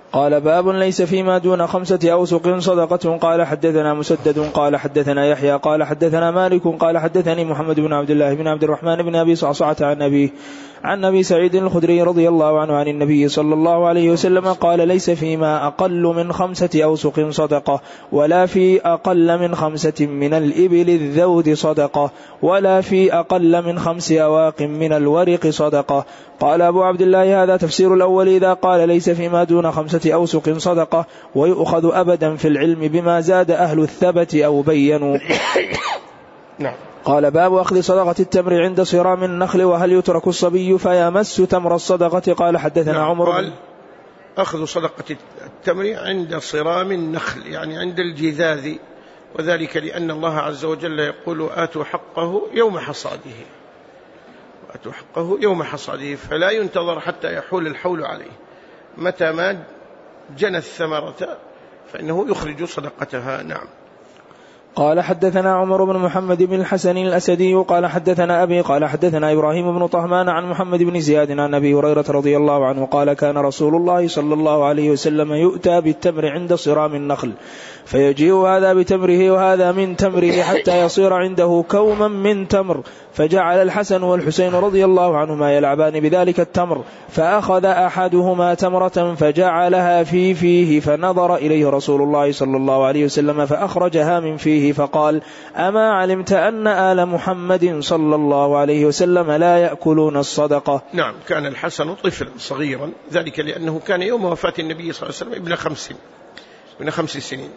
قال باب ليس فيما دون 5 أوسق صدقة. قال حدثنا مسدد قال حدثنا يحيى قال حدثنا مالك قال حدثني محمد بن عبد الله بن عبد الرحمن بن أبي صعصعة عن أبي سعيد الخدري رضي الله عنه عن النبي صلى الله عليه وسلم قال ليس فيما أقل من 5 أوسق صدقة ولا في أقل من 5 من الإبل الذود صدقة ولا في أقل من 5 أواق من الورق صدقة. قال أبو عبد الله هذا تفسير الأول إذا قال ليس فيما دون 5 أوسق صدقة، ويؤخذ أبدا في العلم بما زاد أهل الثبت أو بينوا. نعم. قال باب أخذ صدقة التمر عند صرام النخل وهل يترك الصبي فيمس تمر الصدقة. قال حدثنا عمر. قال أخذ صدقة التمر عند صرام النخل يعني عند الجذاذ، وذلك لأن الله عز وجل يقول آتوا حقه يوم حصاده، وآتوا حقه يوم حصاده، فلا ينتظر حتى يحول الحول عليه، متى ما جنى الثمرة فإنه يخرج صدقتها. نعم. قال حدثنا عمر بن محمد بن الحسن الأسدي قال حدثنا أبي قال حدثنا إبراهيم بن طهمان عن محمد بن زياد عن أبي هريرة رضي الله عنه قال كان رسول الله صلى الله عليه وسلم يؤتى بالتمر عند صرام النخل فيجيء هذا بتمره وهذا من تمره حتى يصير عنده كوما من تمر، فجعل الحسن والحسين رضي الله عنهما يلعبان بذلك التمر، فأخذ أحدهما تمرة فجعلها في فيه، فنظر إليه رسول الله صلى الله عليه وسلم فأخرجها من فيه فقال أما علمت أن آل محمد صلى الله عليه وسلم لا يأكلون الصدقة. نعم. كان الحسن طفلا صغيرا، ذلك لأنه كان يوم وفاة النبي صلى الله عليه وسلم ابن 5 سنين،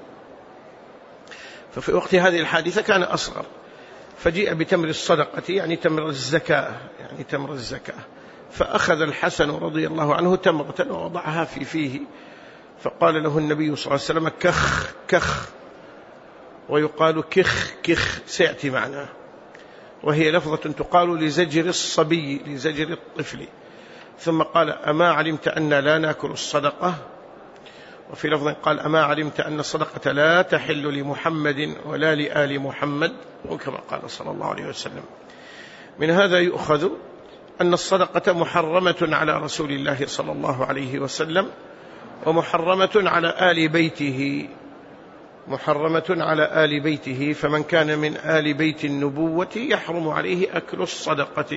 ففي وقت هذه الحادثة كان أصغر، فجيء بتمر الصدقة يعني تمر الزكاة، فأخذ الحسن رضي الله عنه تمرة ووضعها في فيه، فقال له النبي صلى الله عليه وسلم كخ كخ، ويقال كخ كخ سيأتي معنا، وهي لفظة تقال لزجر الصبي لزجر الطفل. ثم قال أما علمت أن لا نأكل الصدقة، وفي لفظ قال أما علمت أن الصدقة لا تحل لمحمد ولا لآل محمد، وكما قال صلى الله عليه وسلم. من هذا يؤخذ أن الصدقة محرمة على رسول الله صلى الله عليه وسلم، ومحرمة على آل بيته، فمن كان من آل بيت النبوة يحرم عليه أكل الصدقة.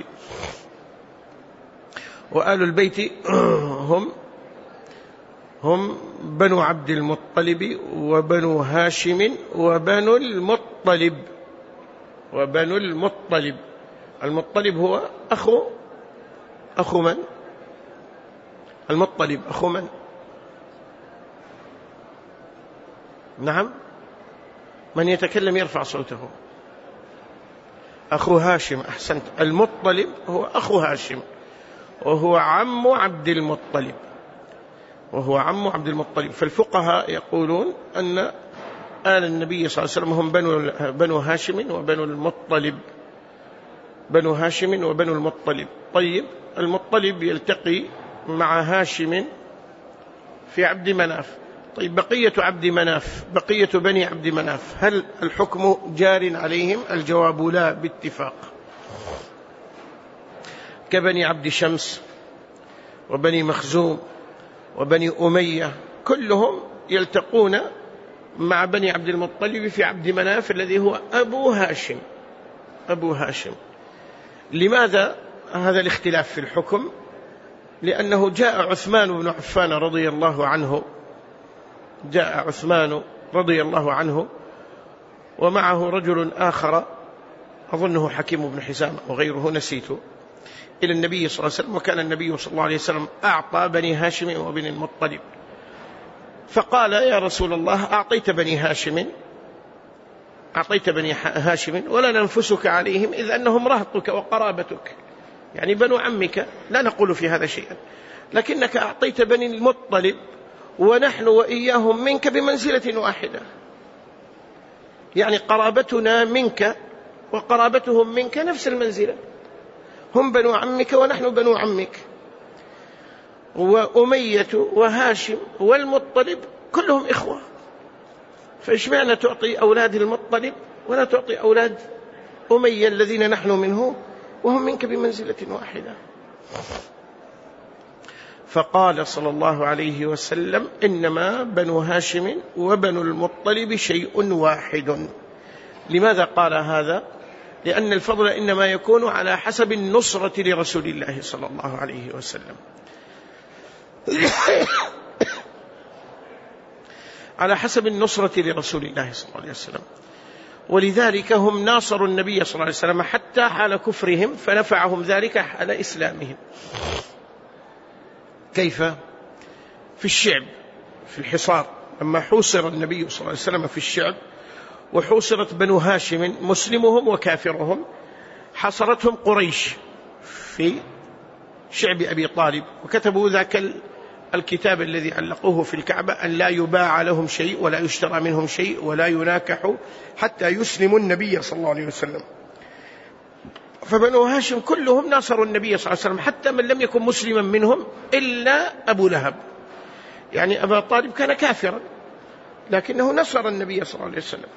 وآل البيت هم بنو عبد المطلب وبنو هاشم وبنو المطلب. المطلب هو أخو من؟ المطلب أخو من؟ نعم، من يتكلم يرفع صوته. أخو هاشم، أحسنت. المطلب هو أخو هاشم، وهو عم عبد المطلب. فالفقهاء يقولون أن آل النبي صلى الله عليه وسلم هم بنو هاشم وبنو المطلب. طيب، المطلب يلتقي مع هاشم في عبد مناف. طيب، بقية بني عبد مناف هل الحكم جار عليهم؟ الجواب لا باتفاق. كبني عبد شمس وبني مخزوم وبني أمية، كلهم يلتقون مع بني عبد المطلب في عبد مناف الذي هو أبو هاشم. لماذا هذا الاختلاف في الحكم؟ لأنه جاء عثمان بن عفان رضي الله عنه ومعه رجل آخر أظنه حكيم بن حزام وغيره نسيته، إلى النبي صلى الله عليه وسلم، وكان النبي صلى الله عليه وسلم أعطى بني هاشم وبني المطلب، فقال يا رسول الله أعطيت بني هاشم ولا ننفسك عليهم إذ أنهم رهطك وقرابتك، يعني بنو عمك، لا نقول في هذا شيئا، لكنك أعطيت بني المطلب ونحن وإياهم منك بمنزلة واحدة، يعني قرابتنا منك وقرابتهم منك نفس المنزلة، هم بنو عمك ونحن بنو عمك. وأمية وهاشم والمطلب كلهم إخوة، فإشمعنى تعطي أولاد المطلب ولا تعطي أولاد أمية الذين نحن منه وهم منك بمنزلة واحدة؟ فقال صلى الله عليه وسلم: إنما بنو هاشم وبنو المطلب شيء واحد. لماذا قال هذا؟ لأن الفضل إنما يكون على حسب النصرة لرسول الله صلى الله عليه وسلم، على حسب النصرة لرسول الله صلى الله عليه وسلم. ولذلك هم ناصروا النبي صلى الله عليه وسلم حتى حال كفرهم، فنفعهم ذلك حال إسلامهم. كيف؟ في الشعب، في الحصار، لما حوصر النبي صلى الله عليه وسلم في الشعب وحوصرت بنو هاشم مسلمهم وكافرهم، حصرتهم قريش في شعب أبي طالب، وكتبوا ذاك الكتاب الذي علقوه في الكعبة أن لا يباع لهم شيء ولا يشترى منهم شيء ولا يناكحوا حتى يسلموا النبي صلى الله عليه وسلم. فبنو هاشم كلهم ناصروا النبي صلى الله عليه وسلم، حتى من لم يكن مسلما منهم إلا أبو لهب. يعني أبا طالب كان كافرا لكنه نصر النبي صلى الله عليه وسلم.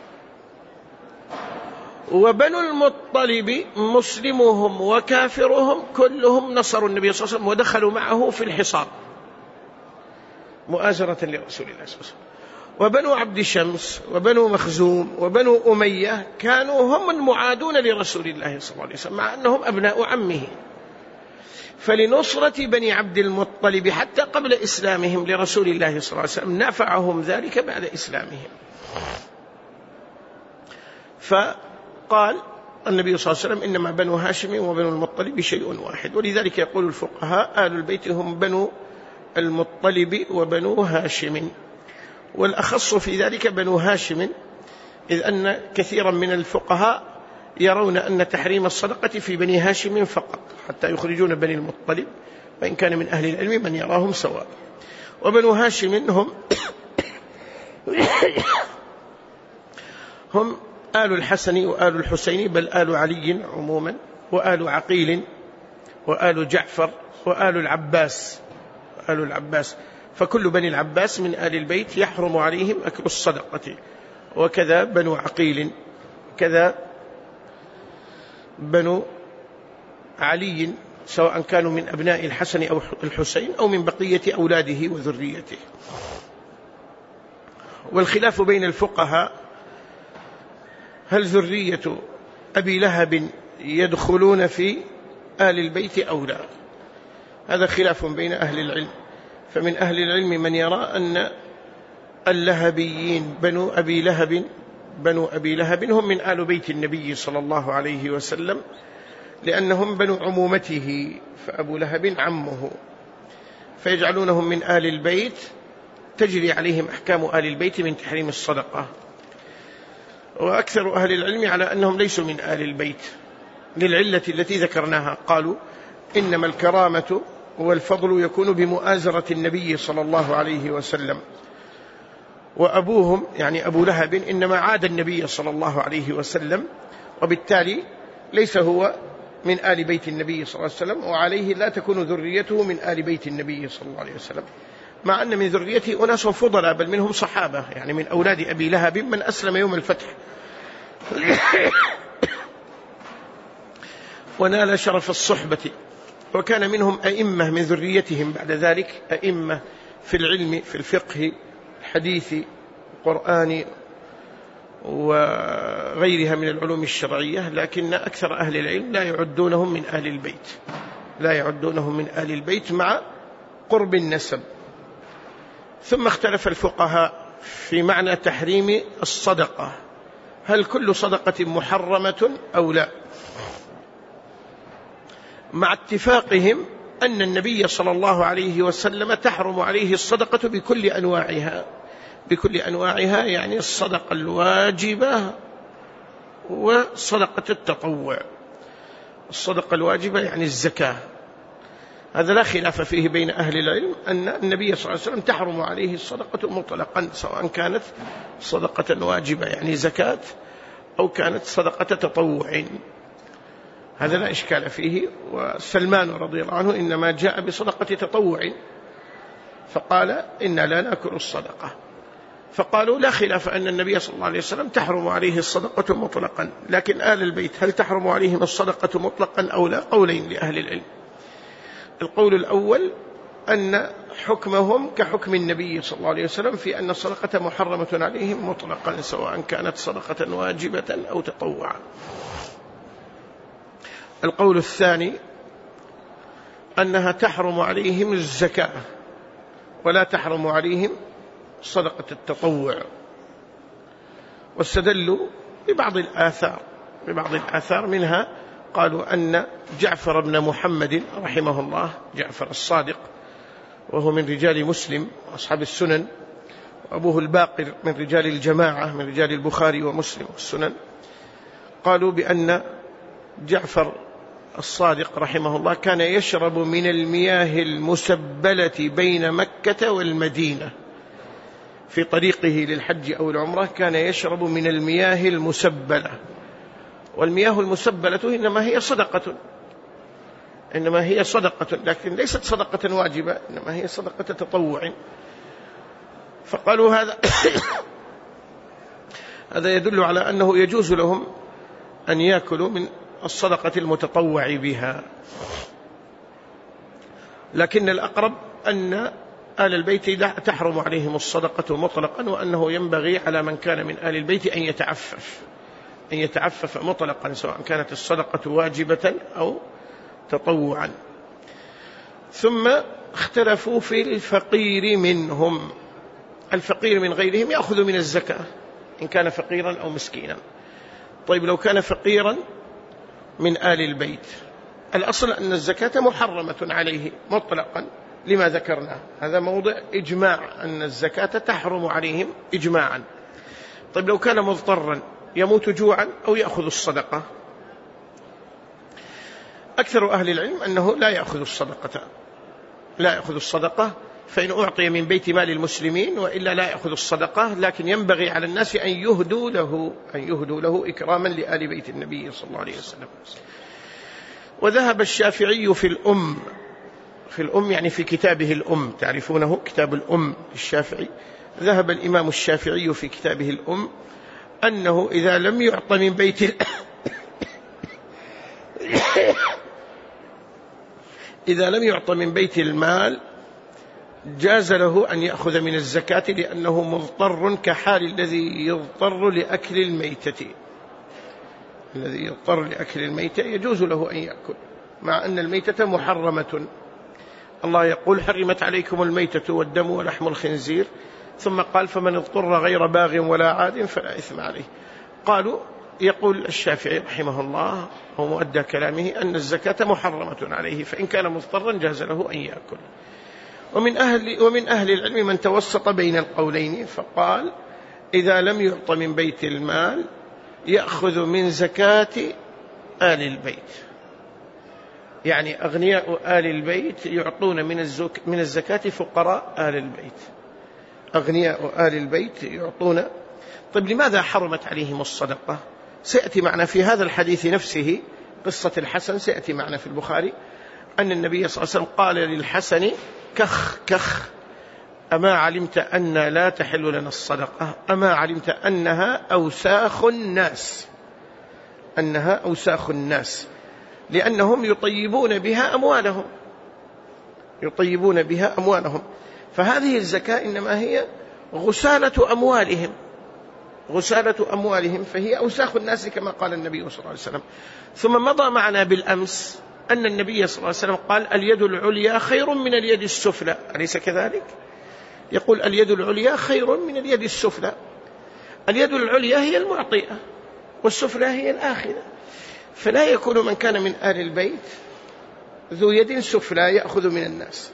وبنو المطلب مسلمهم وكافرهم كلهم نصروا النبي صلى الله عليه وسلم ودخلوا معه في الحصار مؤازرة لرسول الله صلى الله عليه وسلم. وبنو عبد شمس وبنو مخزوم وبنو أمية كانوا هم المعادون لرسول الله صلى الله عليه وسلم، مع أنهم أبناء عمه. فلنصرة بني عبد المطلب حتى قبل إسلامهم لرسول الله صلى الله عليه وسلم نفعهم ذلك بعد إسلامهم. فقال النبي صلى الله عليه وسلم: إنما بنو هاشم وبنو المطلب شيء واحد. ولذلك يقول الفقهاء: آل البيت هم بنو المطلب وبنو هاشم، والأخص في ذلك بنو هاشم، إذ أن كثيرا من الفقهاء يرون أن تحريم الصدقة في بني هاشم فقط حتى يخرجون بني المطلب، وإن كان من أهل العلم من يراهم سواء. وبنو هاشم هم آل الحسن وآل الحسين، بل آل علي عموما، وآل عقيل وآل جعفر وآل العباس. آل العباس، فكل بني العباس من آل البيت يحرم عليهم أكل الصدقة. وكذا بنو عقيل، كذا بنو علي، سواء كانوا من أبناء الحسن أو الحسين أو من بقية أولاده وذريته. والخلاف بين الفقهاء: هل ذرية أبي لهب يدخلون في آل البيت أو لا؟ هذا خلاف بين أهل العلم. فمن أهل العلم من يرى أن اللهبيين بنو أبي لهب هم من آل بيت النبي صلى الله عليه وسلم، لأنهم بنو عمومته، فأبو لهب عمه، فيجعلونهم من آل البيت، تجري عليهم أحكام آل البيت من تحريم الصدقة. وأكثر أهل العلم على أنهم ليسوا من آل البيت للعلة التي ذكرناها. قالوا: إنما الكرامة والفضل يكون بمؤازرة النبي صلى الله عليه وسلم، وأبوهم يعني أبو لهب إنما عاد النبي صلى الله عليه وسلم، وبالتالي ليس هو من آل بيت النبي صلى الله عليه وسلم، وعليه لا تكون ذريته من آل بيت النبي صلى الله عليه وسلم، مع أن من ذريته أناس فضلاء، بل منهم صحابة، يعني من أولاد أبي لهب من أسلم يوم الفتح ونال شرف الصحبة. وكان منهم أئمة من ذريتهم بعد ذلك، أئمة في العلم، في الفقه، الحديث، القرآن، وغيرها من العلوم الشرعية، لكن أكثر أهل العلم لا يعدونهم من آل البيت، لا يعدونهم من آل البيت مع قرب النسب. ثم اختلف الفقهاء في معنى تحريم الصدقة: هل كل صدقة محرمة أو لا؟ مع اتفاقهم أن النبي صلى الله عليه وسلم تحرم عليه الصدقة بكل أنواعها، بكل أنواعها يعني الصدقة الواجبة وصدقة التطوع. الصدقة الواجبة يعني الزكاة، هذا لا خلاف فيه بين أهل العلم أن النبي صلى الله عليه وسلم تحرم عليه الصدقة مطلقا، سواء كانت صدقة واجبة يعني زكاة أو كانت صدقة تطوع، هذا لا إشكال فيه. وسلمان رضي الله عنه إنما جاء بصدقة تطوع فقال: إنا لا نأكل الصدقة. فقالوا: لا خلاف أن النبي صلى الله عليه وسلم تحرم عليه الصدقة مطلقا، لكن آل البيت هل تحرم عليهم الصدقة مطلقا أو لا؟ قولين لأهل العلم. القول الأول أن حكمهم كحكم النبي صلى الله عليه وسلم في أن الصدقة محرمة عليهم مطلقا سواء كانت صدقة واجبة أو تطوعا. القول الثاني أنها تحرم عليهم الزكاة ولا تحرم عليهم صدقة التطوع، واستدلوا ببعض الآثار منها قالوا أن جعفر بن محمد رحمه الله، جعفر الصادق، وهو من رجال مسلم وأصحاب السنن، وأبوه الباقر من رجال الجماعة من رجال البخاري ومسلم والسنن، قالوا بأن جعفر الصادق رحمه الله كان يشرب من المياه المسبلة بين مكة والمدينة في طريقه للحج أو العمرة، كان يشرب من المياه المسبلة. والمياه المسبلة إنما هي صدقة لكن ليست صدقة واجبة، إنما هي صدقة تطوع. فقالوا هذا يدل على أنه يجوز لهم أن يأكلوا من الصدقة المتطوع بها، لكن الأقرب أن آل البيت تحرم عليهم الصدقة مطلقا، وأنه ينبغي على من كان من آل البيت أن يتعفف مطلقا سواء كانت الصدقة واجبة أو تطوعا. ثم اختلفوا في الفقير منهم، الفقير من غيرهم يأخذ من الزكاة إن كان فقيرا أو مسكينا. طيب لو كان فقيرا من آل البيت، الأصل أن الزكاة محرمة عليه مطلقا لما ذكرنا، هذا موضع إجماع أن الزكاة تحرم عليهم إجماعا. طيب لو كان مضطرا يموت جوعا أو يأخذ الصدقة، أكثر أهل العلم أنه لا يأخذ الصدقة، فإن أعطي من بيت مال المسلمين وإلا لا يأخذ الصدقة، لكن ينبغي على الناس أن يهدوا له إكراما لآل بيت النبي صلى الله عليه وسلم. وذهب الشافعي في الأم يعني في كتابه الأم، تعرفونه كتاب الأم الشافعي، ذهب الإمام الشافعي في كتابه الأم أنه إذا لم يعط من بيت المال جاز له أن يأخذ من الزكاة، لأنه مضطر كحال الذي يضطر لأكل الميتة، يجوز له أن يأكل، مع أن الميتة محرمة. الله يقول حرمت عليكم الميتة والدم ولحم الخنزير، ثم قال فمن اضطر غير باغ ولا عاد فلا إثم عليه. قالوا يقول الشافعي رحمه الله هو مؤدى كلامه أن الزكاة محرمة عليه، فإن كان مضطرا جاز له أن يأكل. ومن أهل العلم من توسط بين القولين فقال إذا لم يعط من بيت المال يأخذ من زكاة آل البيت، يعني أغنياء آل البيت يعطون من الزكاة فقراء آل البيت، أغنياء آل البيت يعطون. طيب لماذا حرمت عليهم الصدقة؟ سيأتي معنا في هذا الحديث نفسه قصة الحسن، سيأتي معنا في البخاري أن النبي صلى الله عليه وسلم قال للحسن كخ أما علمت أن لا تحل لنا الصدقة، أما علمت أنها أوساخ الناس، لأنهم يطيبون بها أموالهم، فهذه الزكاة إنما هي غسالة أموالهم، فهي أوساخ الناس كما قال النبي صلى الله عليه وسلم. ثم مضى معنا بالأمس أن النبي صلى الله عليه وسلم قال اليد العليا خير من اليد السفلى، أليس كذلك؟ يقول اليد العليا خير من اليد السفلى، اليد العليا هي المعطية والسفلى هي الآخذة، فلا يكون من كان من آل البيت ذو يد سفلى يأخذ من الناس،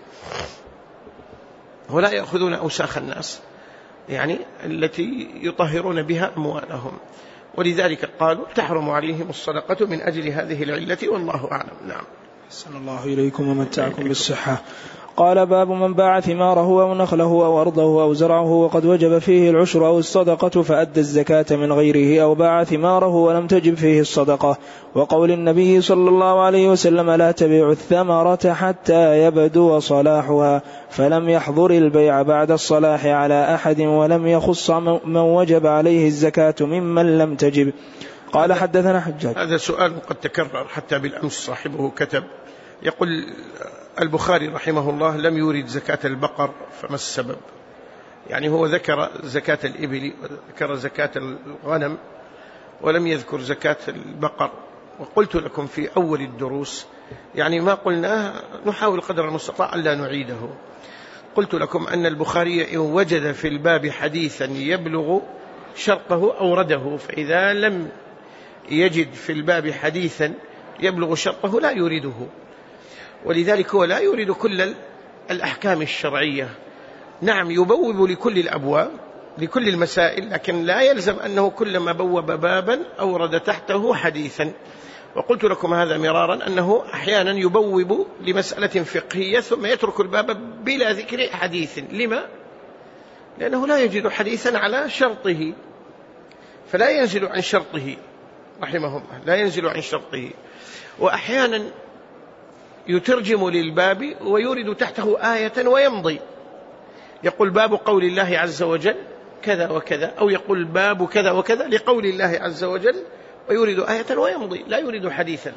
ولا يأخذون أوساخ الناس يعني التي يطهرون بها أموالهم، ولذلك قالوا تحرم عليهم الصدقة من أجل هذه العلة، والله أعلم. نعم. أحسن الله إليكم ومتعكم بالصحة. قال باب من باع ثماره أو نخله أو أرضه أو زرعه وقد وجب فيه العشر أو الصدقة فأدى الزكاة من غيره، أو باع ثماره ولم تجب فيه الصدقة، وقول النبي صلى الله عليه وسلم لا تبيع الثمرة حتى يبدو صلاحها، فلم يحضر البيع بعد الصلاح على أحد ولم يخص من وجب عليه الزكاة ممن لم تجب. قال حدثنا حجاج. هذا سؤال قد تكرر حتى بالأمس صاحبه كتب يقول البخاري رحمه الله: لم يورد زكاة البقر، فما السبب؟ يعني هو ذكر زكاة الإبل وذكر زكاة الغنم ولم يذكر زكاة البقر. وقلت لكم في أول الدروس، يعني ما قلناه نحاول قدر المستطاع ألا نعيده. قلت لكم أن البخاري إن وجد في الباب حديثا يبلغ شرطه أورده، فإذا لم يجد في الباب حديثا يبلغ شرطه لا يورده. ولذلك هو لا يورد كل الأحكام الشرعية. نعم يبوب لكل الأبواب لكل المسائل، لكن لا يلزم أنه كلما بوب بابا أورد تحته حديثا. وقلت لكم هذا مرارا أنه أحيانا يبوب لمسألة فقهية ثم يترك الباب بلا ذكر حديث. لما؟ لأنه لا يجد حديثا على شرطه، فلا ينزل عن شرطه رحمه الله، لا ينزل عن شرطه. وأحيانا يترجم للباب ويورد تحته آية ويمضي، يقول باب قول الله عز وجل كذا وكذا، أو يقول باب كذا وكذا لقول الله عز وجل ويورد آية ويمضي، لا يورد حديثا.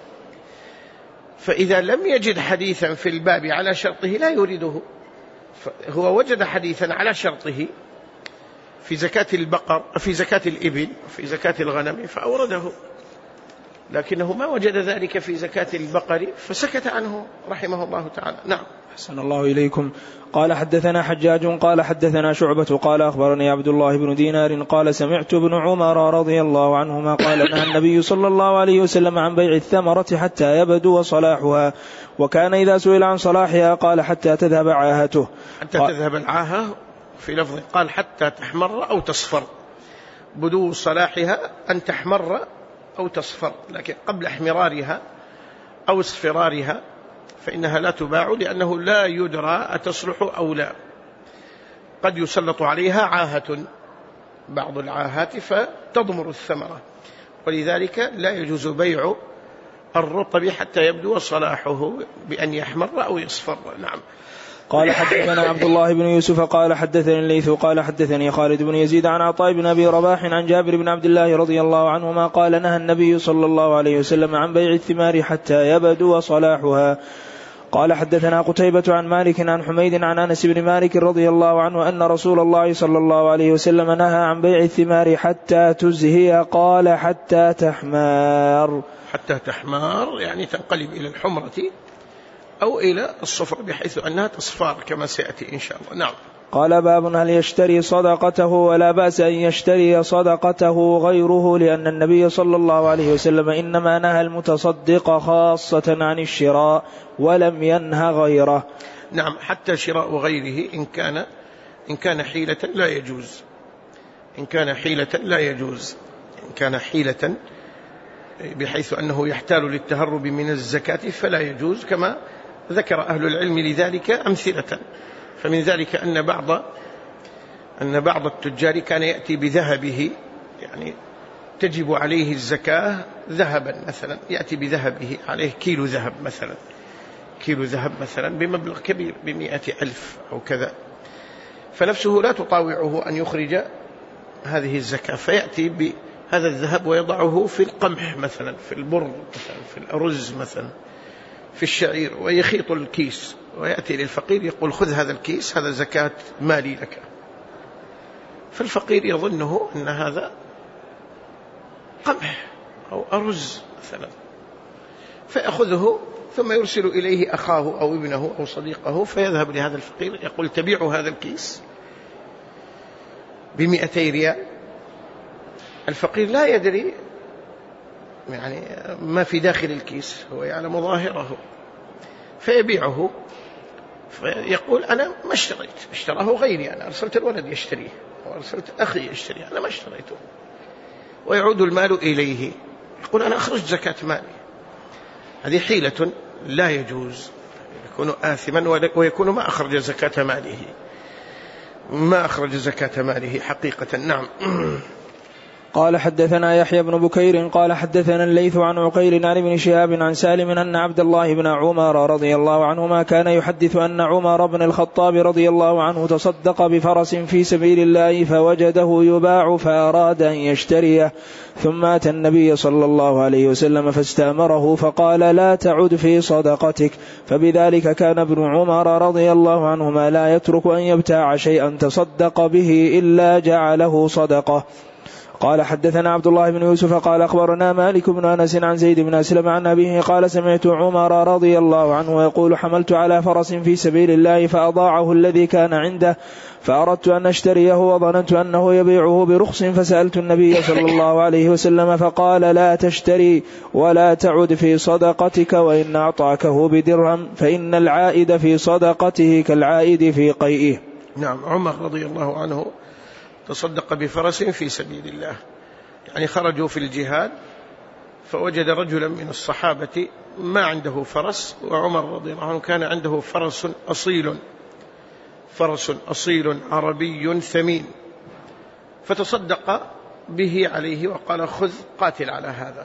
فإذا لم يجد حديثا في الباب على شرطه لا يورده. هو وجد حديثا على شرطه في زكاة البقر، في زكاة الإبل، في زكاة الغنم، فأورده، لكنه ما وجد ذلك في زكاة البقر فسكت عنه رحمه الله تعالى. نعم. أحسن الله إليكم. قال حدثنا حجاج قال حدثنا شعبة قال أخبرني عبد الله بن دينار قال سمعت ابن عمر رضي الله عنهما قال نهى النبي صلى الله عليه وسلم عن بيع الثمرة حتى يبدو صلاحها، وكان إذا سئل عن صلاحها قال حتى تذهب عاهته. حتى تذهب العاهة في لفظ قال حتى تحمر أو تصفر. بدو صلاحها أن تحمر أو تصفر، لكن قبل احمرارها أو اصفرارها فإنها لا تباع، لأنه لا يدرى أتصلح أو لا. قد يسلط عليها عاهة، بعض العاهات، فتضمر الثمرة، ولذلك لا يجوز بيع الرطب حتى يبدو صلاحه بأن يحمر أو يصفر. نعم. قال حدثنا عبد الله بن يوسف قال حدثني الليث قال حدثني خالد بن يزيد عن عطاء بن أبي رباح عن جابر بن عبد الله رضي الله عنهما قال نهى النبي صلى الله عليه وسلم عن بيع الثمار حتى يبدو صلاحها. قال حدثنا قتيبة عن مالك عن حميد عن أنس بن مالك رضي الله عنه أن رسول الله صلى الله عليه وسلم نهى عن بيع الثمار حتى تزهي، قال حتى تحمار. حتى تحمار يعني تنقلب إلى الحمرة أو إلى الصفر، بحيث أنها تصفار كما سيأتي إن شاء الله. نعم. قال باب هل يشتري صدقته ولا بأس أن يشتري صدقته غيره، لأن النبي صلى الله عليه وسلم إنما نهى المتصدق خاصة عن الشراء ولم ينهى غيره. نعم. حتى شراء غيره إن كان حيلة لا يجوز، إن كان حيلة لا يجوز، إن كان حيلة بحيث أنه يحتال للتهرب من الزكاة فلا يجوز، كما ذكر أهل العلم لذلك أمثلة. فمن ذلك أن بعض التجار كان يأتي بذهبه، يعني تجب عليه الزكاة ذهبا مثلا، يأتي بذهبه عليه كيلو ذهب مثلا، كيلو ذهب مثلا بمبلغ كبير ب100,000 أو كذا، فنفسه لا تطاوعه أن يخرج هذه الزكاة، فيأتي بهذا الذهب ويضعه في القمح مثلا، في البر مثلا، في الأرز مثلا، في الشعير، ويخيط الكيس ويأتي للفقير يقول خذ هذا الكيس، هذا زكاة مالي لك. فالفقير يظنه أن هذا قمح أو أرز مثلا، فيأخذه ثم يرسل إليه أخاه أو ابنه أو صديقه، فيذهب لهذا الفقير يقول تبيع هذا الكيس ب200 ريال. الفقير لا يدري يعني ما في داخل الكيس، هو يعلم ظاهره، فيبيعه، فيقول أنا ما اشتريت، اشتراه غيري، أنا أرسلت الولد يشتريه وأرسلت أخي يشتريه، أنا ما اشتريته. ويعود المال إليه، يقول أنا أخرج زكاة مالي. هذه حيلة لا يجوز، يكون آثما ويكون ما أخرج زكاة ماله، ما أخرج زكاة ماله حقيقة. نعم. قال حدثنا يحيى بن بكير قال حدثنا الليث عن عقيل عن ابن شهاب عن سالم أن عبد الله بن عمر رضي الله عنهما كان يحدث أن عمر بن الخطاب رضي الله عنه تصدق بفرس في سبيل الله فوجده يباع فأراد أن يشتريه، ثم أتى النبي صلى الله عليه وسلم فاستأمره فقال لا تعد في صدقتك، فبذلك كان ابن عمر رضي الله عنهما لا يترك أن يبتاع شيئا تصدق به إلا جعله صدقة. قال حدثنا عبد الله بن يوسف قال أخبرنا مالك بن أنس عن زيد بن أسلم عن أبيه قال سمعت عمر رضي الله عنه يقول حملت على فرس في سبيل الله فأضاعه الذي كان عنده فأردت أن أشتريه وظننت أنه يبيعه برخص، فسألت النبي صلى الله عليه وسلم فقال لا تشتري ولا تعد في صدقتك، وإن أعطاكه بدرهم فإن العائد في صدقته كالعائد في قيئه. نعم، عمر رضي الله عنه تصدق بفرس في سبيل الله، يعني خرجوا في الجهاد فوجد رجلا من الصحابة ما عنده فرس، وعمر رضي الله عنه كان عنده فرس أصيل عربي ثمين، فتصدق به عليه وقال خذ قاتل على هذا.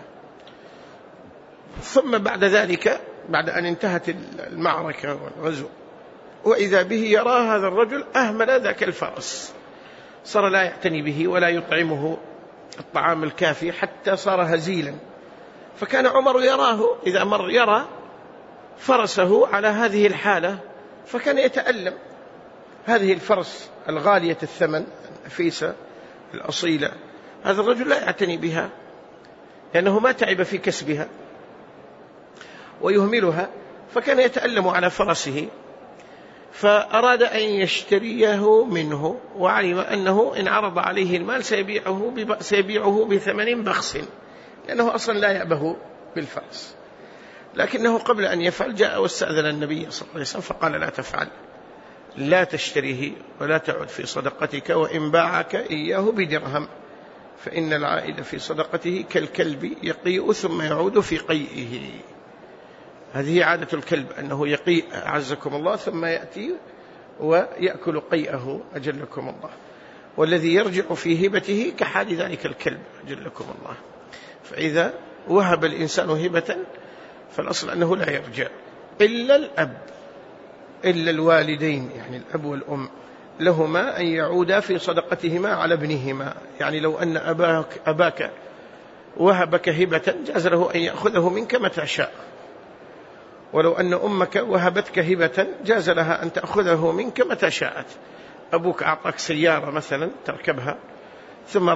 ثم بعد ذلك بعد أن انتهت المعركة والغزو وإذا به يرى هذا الرجل أهمل ذاك الفرس، صار لا يعتني به ولا يطعمه الطعام الكافي حتى صار هزيلا، فكان عمر يراه إذا مر يرى فرسه على هذه الحالة، فكان يتألم. هذه الفرس الغالية الثمن النفيسة الأصيلة هذا الرجل لا يعتني بها لأنه ما تعب في كسبها ويهملها، فكان يتألم على فرسه، فأراد أن يشتريه منه، وعلم أنه إن عرض عليه المال سيبيعه بثمن بخس، لأنه أصلا لا يأبه بالفرس. لكنه قبل أن يفعل جاء واستأذن النبي صلى الله عليه وسلم فقال لا تفعل، لا تشتريه ولا تعد في صدقتك، وإن باعك إياه بدرهم فإن العائد في صدقته كالكلب يقيء ثم يعود في قيئه. هذه عادة الكلب أنه يقيء أعزكم الله ثم يأتي ويأكل قيئه أجلكم الله، والذي يرجع في هبته كحال ذلك الكلب أجلكم الله. فإذا وهب الإنسان هبة فالأصل أنه لا يرجع إلا الأب، إلا الوالدين يعني الأب والأم لهما أن يعودا في صدقتهما على ابنهما. يعني لو أن أباك وهبك هبة جاز له أن يأخذه منك متى شاء، ولو أن أمك وهبتك هبة جاز لها أن تأخذه منك متى شاءت. أبوك أعطاك سيارة مثلا تركبها ثم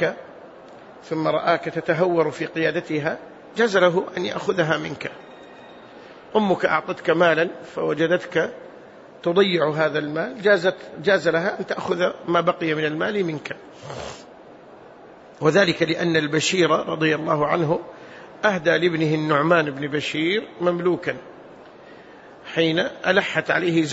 رآك تتهور في قيادتها جاز له أن يأخذها منك. أمك أعطتك مالا فوجدتك تضيع هذا المال جاز لها أن تأخذ ما بقي من المال منك. وذلك لأن البشير رضي الله عنه أهدى لابنه النعمان بن بشير مملوكا حين ألحت عليه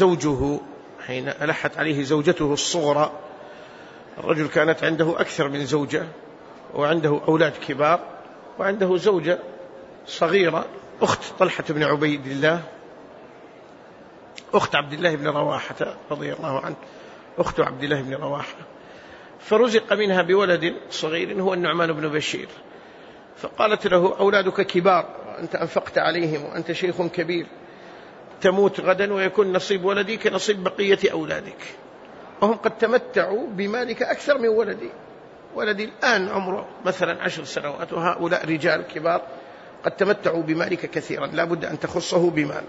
زوجته الصغرى. الرجل كانت عنده أكثر من زوجة وعنده أولاد كبار وعنده زوجة صغيرة أخت طلحة بن عبيد الله، أخت عبد الله بن رواحة رضي الله عنه، أخت عبد الله بن رواحة، فرزق منها بولد صغير هو النعمان بن بشير. فقالت له أولادك كبار وأنت أنفقت عليهم وأنت شيخ كبير، تموت غدا ويكون نصيب ولدي كنصيب بقية أولادك، وهم قد تمتعوا بمالك أكثر من ولدي الآن عمره مثلا 10 سنوات، وهؤلاء رجال كبار قد تمتعوا بمالك كثيرا، لا بد أن تخصه بمال.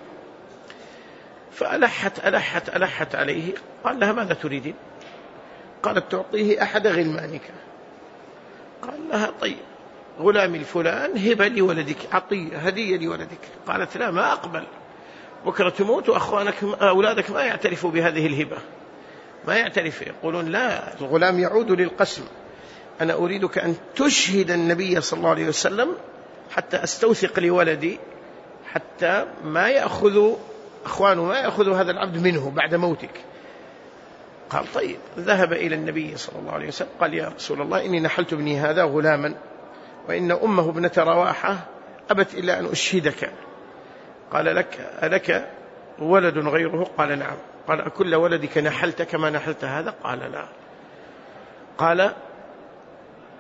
فألحت عليه. قال لها ماذا تريدين؟ قالت تعطيه أحد غلمانك. قال لها طيب غلامي الفلان هبة لولدك، عطية هدية لولدك. قالت لا ما أقبل، بكرة تموت وأخوانك أولادك ما يعترفوا بهذه الهبة، ما يعترف، يقولون لا الغلام يعود للقسم، أنا أريدك أن تشهد النبي صلى الله عليه وسلم حتى أستوثق لولدي حتى ما يأخذ أخوانه ما يأخذ هذا العبد منه بعد موتك. قال طيب. ذهب إلى النبي صلى الله عليه وسلم قال يا رسول الله إني نحلت ابني هذا غلاما وإن أمه ابنة رواحة أبت إلا أن أشهدك. قال ألك ولد غيره؟ قال نعم. قال أكل ولدك نحلت كما نحلت هذا؟ قال لا. قال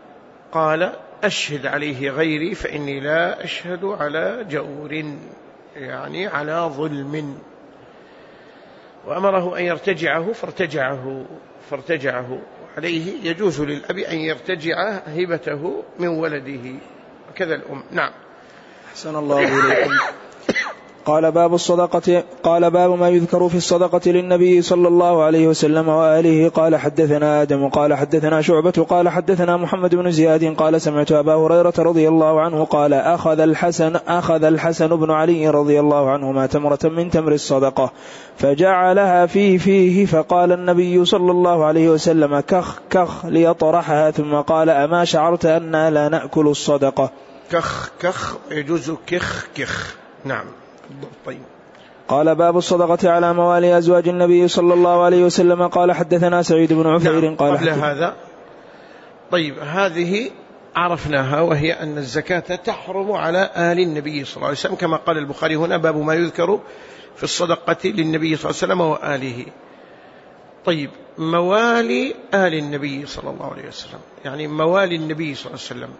قال أشهد عليه غيري فإني لا أشهد على جور، يعني على ظلم، وأمره أن يرتجعه فارتجعه عليه. يجوز للأب أن يرتجع هبته من ولده وكذا الأم. نعم. أحسن الله إليكم. قال باب الصدقة. قال باب ما يذكر في الصدقة للنبي صلى الله عليه وسلم وآله. قال حدثنا آدم قال حدثنا شعبة قال حدثنا محمد بن زياد قال سمعت أبا هريرة رضي الله عنه قال أخذ الحسن بن علي رضي الله عنهما تمرة من تمر الصدقة فجعلها فيه فقال النبي صلى الله عليه وسلم كخ كخ ليطرحها ثم قال أما شعرت أننا لا نأكل الصدقة. كخ كخ يجوز كخ كخ. نعم. طيب. قال باب الصدقة على موالي أزواج النبي صلى الله عليه وسلم. قال حدثنا سعيد بن عفير. نعم. قال قبل هذا طيب هذه عرفناها، وهي أن الزكاة تحرم على آل النبي صلى الله عليه وسلم كما قال البخاري هنا باب ما يذكر في الصدقة للنبي صلى الله عليه وسلم وآله. طيب موالي آل النبي صلى الله عليه وسلم، يعني موالي النبي صلى الله عليه وسلم،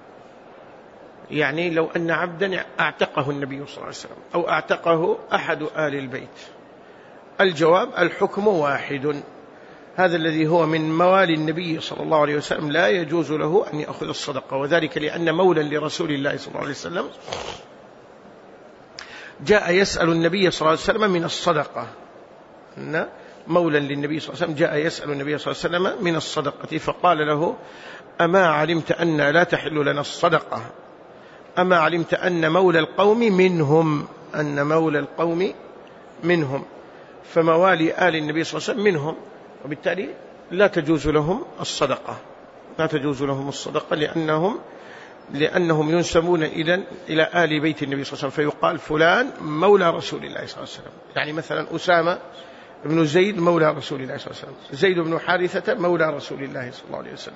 يعني لو أن عبدا أعتقه النبي صلى الله عليه وسلم أو أعتقه أحد آل البيت، الجواب الحكم واحد. هذا الذي هو من موالي النبي صلى الله عليه وسلم لا يجوز له أن يأخذ الصدقة، وذلك لأن مولى لرسول الله صلى الله عليه وسلم جاء يسأل النبي صلى الله عليه وسلم من الصدقة. مولى للنبي صلى الله عليه وسلم جاء يسأل النبي صلى الله عليه وسلم من الصدقة فقال له أما علمت أن لا تحل لنا الصدقة، أما علمت أن مولى القوم منهم، فموالي آل النبي صلى الله عليه وسلم منهم، وبالتالي لا تجوز لهم الصدقة لأنهم ينسبون إلى آل بيت النبي صلى الله عليه وسلم، فيقال فلان مولى رسول الله صلى الله عليه وسلم. يعني مثلا أسامة بن زيد مولى رسول الله صلى الله عليه وسلم، زيد بن حارثة مولى رسول الله صلى الله عليه وسلم،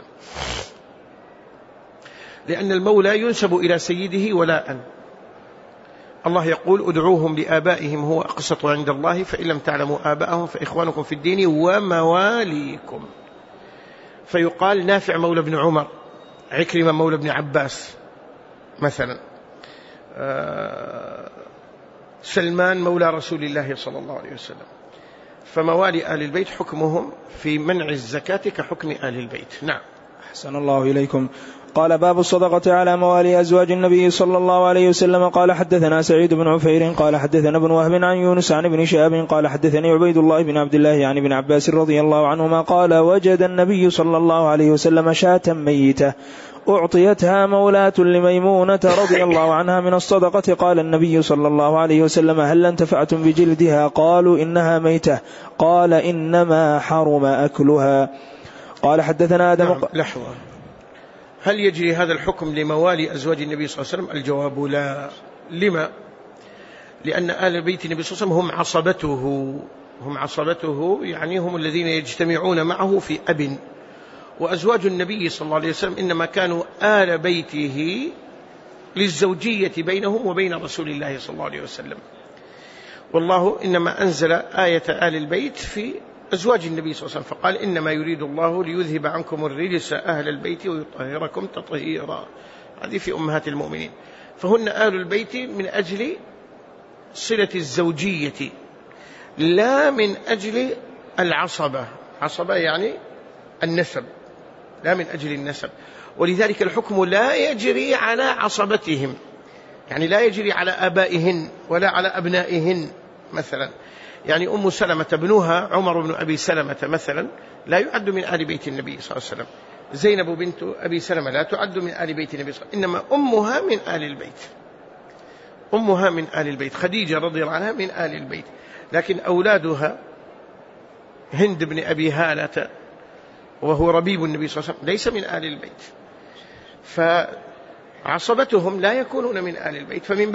لأن المولى ينسب إلى سيده ولاء. الله يقول ادعوهم لآبائهم هو أقسط عند الله فإن لم تعلموا آباءهم فإخوانكم في الدين ومواليكم. فيقال نافع مولى بن عمر، عكرمة مولى بن عباس مثلا، سلمان مولى رسول الله صلى الله عليه وسلم. فموالي آل البيت حكمهم في منع الزكاة كحكم آل البيت. نعم. أحسن الله إليكم. قال باب الصدقة على موالي أزواج النبي صلى الله عليه وسلم. قال حدثنا سعيد بن عفير قال حدثنا ابن وهب عن يونس عن ابن شهاب قال حدثني عبيد الله بن عبد الله عن ابن عباس رضي الله عنهما قال وجد النبي صلى الله عليه وسلم شاة ميتة أعطيتها مولاة لميمونة رضي الله عنها من الصدقة. قال النبي صلى الله عليه وسلم هل انتفعتم بجلدها؟ قالوا إنها ميتة. قال إنما حرم أكلها. قال حدثنا آدم. لحظة، هل يجري هذا الحكم لموالي أزواج النبي صلى الله عليه وسلم؟ الجواب لا. لما؟ لأن آل بيت النبي صلى الله عليه وسلم هم عصبته، يعني هم الذين يجتمعون معه في أب. وأزواج النبي صلى الله عليه وسلم إنما كانوا آل بيته للزوجية بينهم وبين رسول الله صلى الله عليه وسلم، والله إنما أنزل آية آل البيت في أزواج النبي صلى الله عليه وسلم فقال إنما يريد الله ليذهب عنكم الرجس أهل البيت ويطهركم تطهيرا. هذه في أمهات المؤمنين، فهن آل البيت من أجل صلة الزوجية لا من أجل العصبة. عصبة يعني النسب، لا من أجل النسب. ولذلك الحكم لا يجري على عصبتهم، يعني لا يجري على آبائهن ولا على أبنائهن. مثلا يعني أم سلمة ابنها عمر بن أبي سلمة مثلا لا يعد من آل بيت النبي صلى الله عليه وسلم. زينب بنت أبي سلمة لا تعد من آل بيت النبي صلى الله عليه وسلم، إنما أمها من آل البيت، أمها من آل البيت. خديجة رضي الله عنها من آل البيت، لكن أولادها هند بن أبي هالة وهو ربيب النبي صلى الله عليه وسلم ليس من آل البيت، فعصبتهم لا يكونون من آل البيت، فمن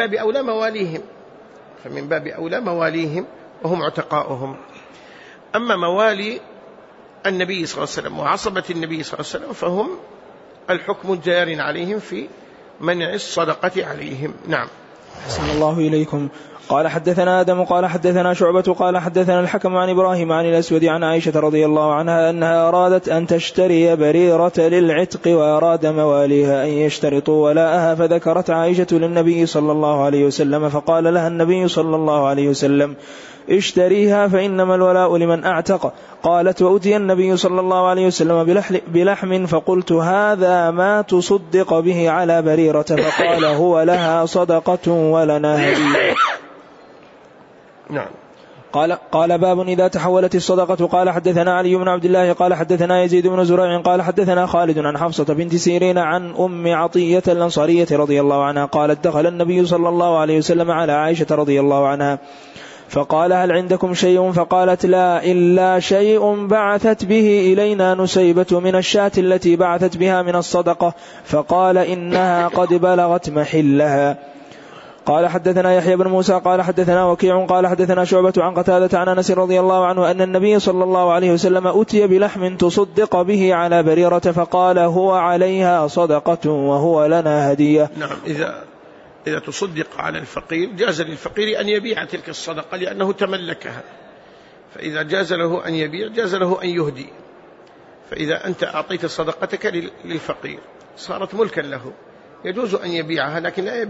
باب أولى مواليهم وهم عتقاؤهم. أما موالي النبي صلى الله عليه وسلم وعصبة النبي صلى الله عليه وسلم فهم الحكم جار عليهم في منع الصدقة عليهم. نعم. أحسن الله إليكم. قال حدثنا آدم قال حدثنا شعبة قال حدثنا الحكم عن إبراهيم عن الأسود عن عائشة رضي الله عنها أنها أرادت أن تشتري بريرة للعتق وأراد مواليها أن يشترطوا ولاءها، فذكرت عائشة للنبي صلى الله عليه وسلم فقال لها النبي صلى الله عليه وسلم اشتريها فإنما الولاء لمن أعتق. قالت وأتي النبي صلى الله عليه وسلم بلحم فقلت هذا ما تصدق به على بريرة، فقال هو لها صدقة ولنا هدية. نعم. قال باب إذا تحولت الصدقة. قال حدثنا علي بن عبد الله قال حدثنا يزيد بن زريع قال حدثنا خالد عن حفصة بنت سيرين عن أم عطية الأنصارية رضي الله عنها قالت دخل النبي صلى الله عليه وسلم على عائشة رضي الله عنها فقال هل عندكم شيء؟ فقالت لا إلا شيء بعثت به إلينا نسيبة من الشاة التي بعثت بها من الصدقة، فقال إنها قد بلغت محلها. قال حدثنا يحيى بن موسى قال حدثنا وكيع قال حدثنا شعبة عن قتادة عن أنس رضي الله عنه أن النبي صلى الله عليه وسلم أتي بلحم تصدق به على بريرة فقال هو عليها صدقة وهو لنا هدية. نعم. إذا تصدق على الفقير جاز للفقير أن يبيع تلك الصدقة لأنه تملكها، فإذا جاز له أن يبيع جاز له أن يهدي. فإذا أنت أعطيت صدقتك للفقير صارت ملكا له، يجوز أن يبيعها لكن لا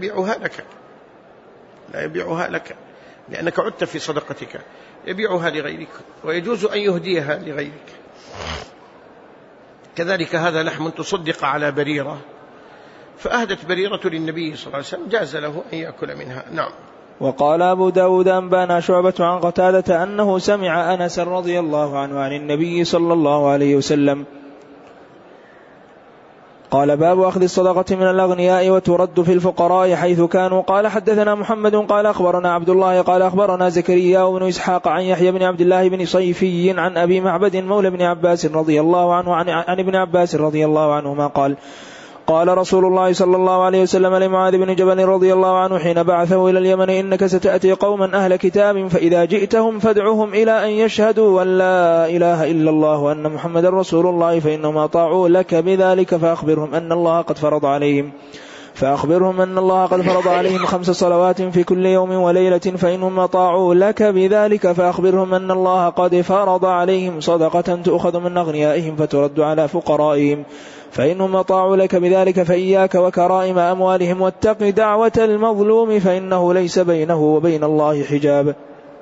يبيعها لك لأنك عدت في صدقتك، يبيعها لغيرك، ويجوز أن يهديها لغيرك. كذلك هذا لحم تصدق على بريرة فأهدت بريرة للنبي صلى الله عليه وسلم جاز له أن يأكل منها. نعم. وقال أبو داود أنبانا شعبة عن قتادة أنه سمع أنس رضي الله عنه عن النبي صلى الله عليه وسلم قال باب أخذ الصدقة من الأغنياء وترد في الفقراء حيث كانوا. قال حدثنا محمد قال أخبرنا عبد الله قال أخبرنا زكريا بن إسحاق عن يحيى بن عبد الله بن صيفي عن أبي معبد مولى بن عباس رضي الله عنه عن ابن عباس رضي الله عنهما قال رسول الله صلى الله عليه وسلم لمعاذ بن جبل رضي الله عنه حين بعثه إلى اليمن إنك ستأتي قوما أهل كتاب فإذا جئتهم فادعهم إلى أن يشهدوا أن لا إله إلا الله وأن محمد رسول الله فإنهم أطاعوا لك بذلك فأخبرهم أن الله قد فرض عليهم 5 صلوات في كل يوم وليلة فإنهم أطاعوا لك بذلك فأخبرهم أن الله قد فرض عليهم صدقة تؤخذ من أغنيائهم فترد على فقرائهم فإنهم أطاعوا لك بذلك فإياك وكرائم أموالهم واتق دعوة المظلوم فإنه ليس بينه وبين الله حجاب.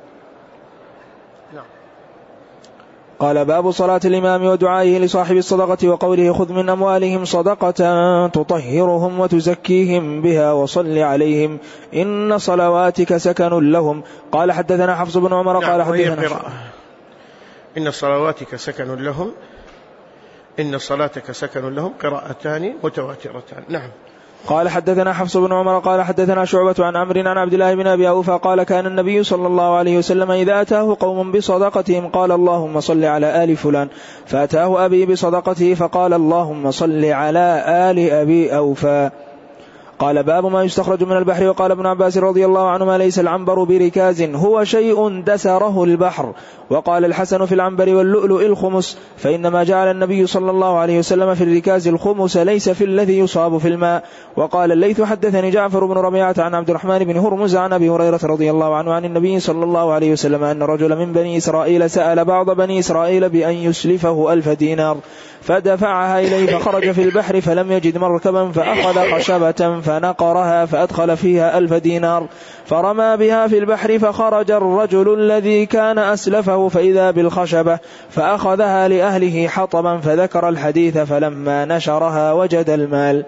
قال باب صلاة الإمام ودعائه لصاحب الصدقة وقوله خذ من أموالهم صدقة تطهرهم وتزكيهم بها وصل عليهم إن صلواتك سكن لهم. قال حدثنا حفص بن عمر قال حدثنا إن صلواتك سكن لهم إن صلاتك سكن لهم قراءتان متواترتان. نعم. قال حدثنا حفص بن عمر قال حدثنا شعبة عن عمرو عن عبد الله بن أبي أوفى قال كان النبي صلى الله عليه وسلم إذا أتاه قوم بصدقتهم قال اللهم صل على آل فلان فأتاه أبي بصدقته فقال اللهم صل على آل أبي أوفى. قال باب ما يستخرج من البحر. وقال ابن عباس رضي الله عنهما ليس العنبر بركاز هو شيء دسره البحر. وقال الحسن في العنبر واللؤلؤ الخمس فإنما جعل النبي صلى الله عليه وسلم في الركاز الخمس ليس في الذي يصاب في الماء. وقال الليث حدثني جعفر بن ربيعة عن عبد الرحمن بن هرمز عن أبي هريرة رضي الله عنه عن النبي صلى الله عليه وسلم أن رجل من بني إسرائيل سأل بعض بني إسرائيل بأن يسلفه 1000 دينار فدفعها إليه فخرج في البحر فلم يجد مركبا فأخذ خشبة فنقرها فأدخل فيها 1000 دينار فرمى بها في البحر فخرج الرجل الذي كان أسلفه فإذا بالخشبة فأخذها لأهله حطبا فذكر الحديث فلما نشرها وجد المال.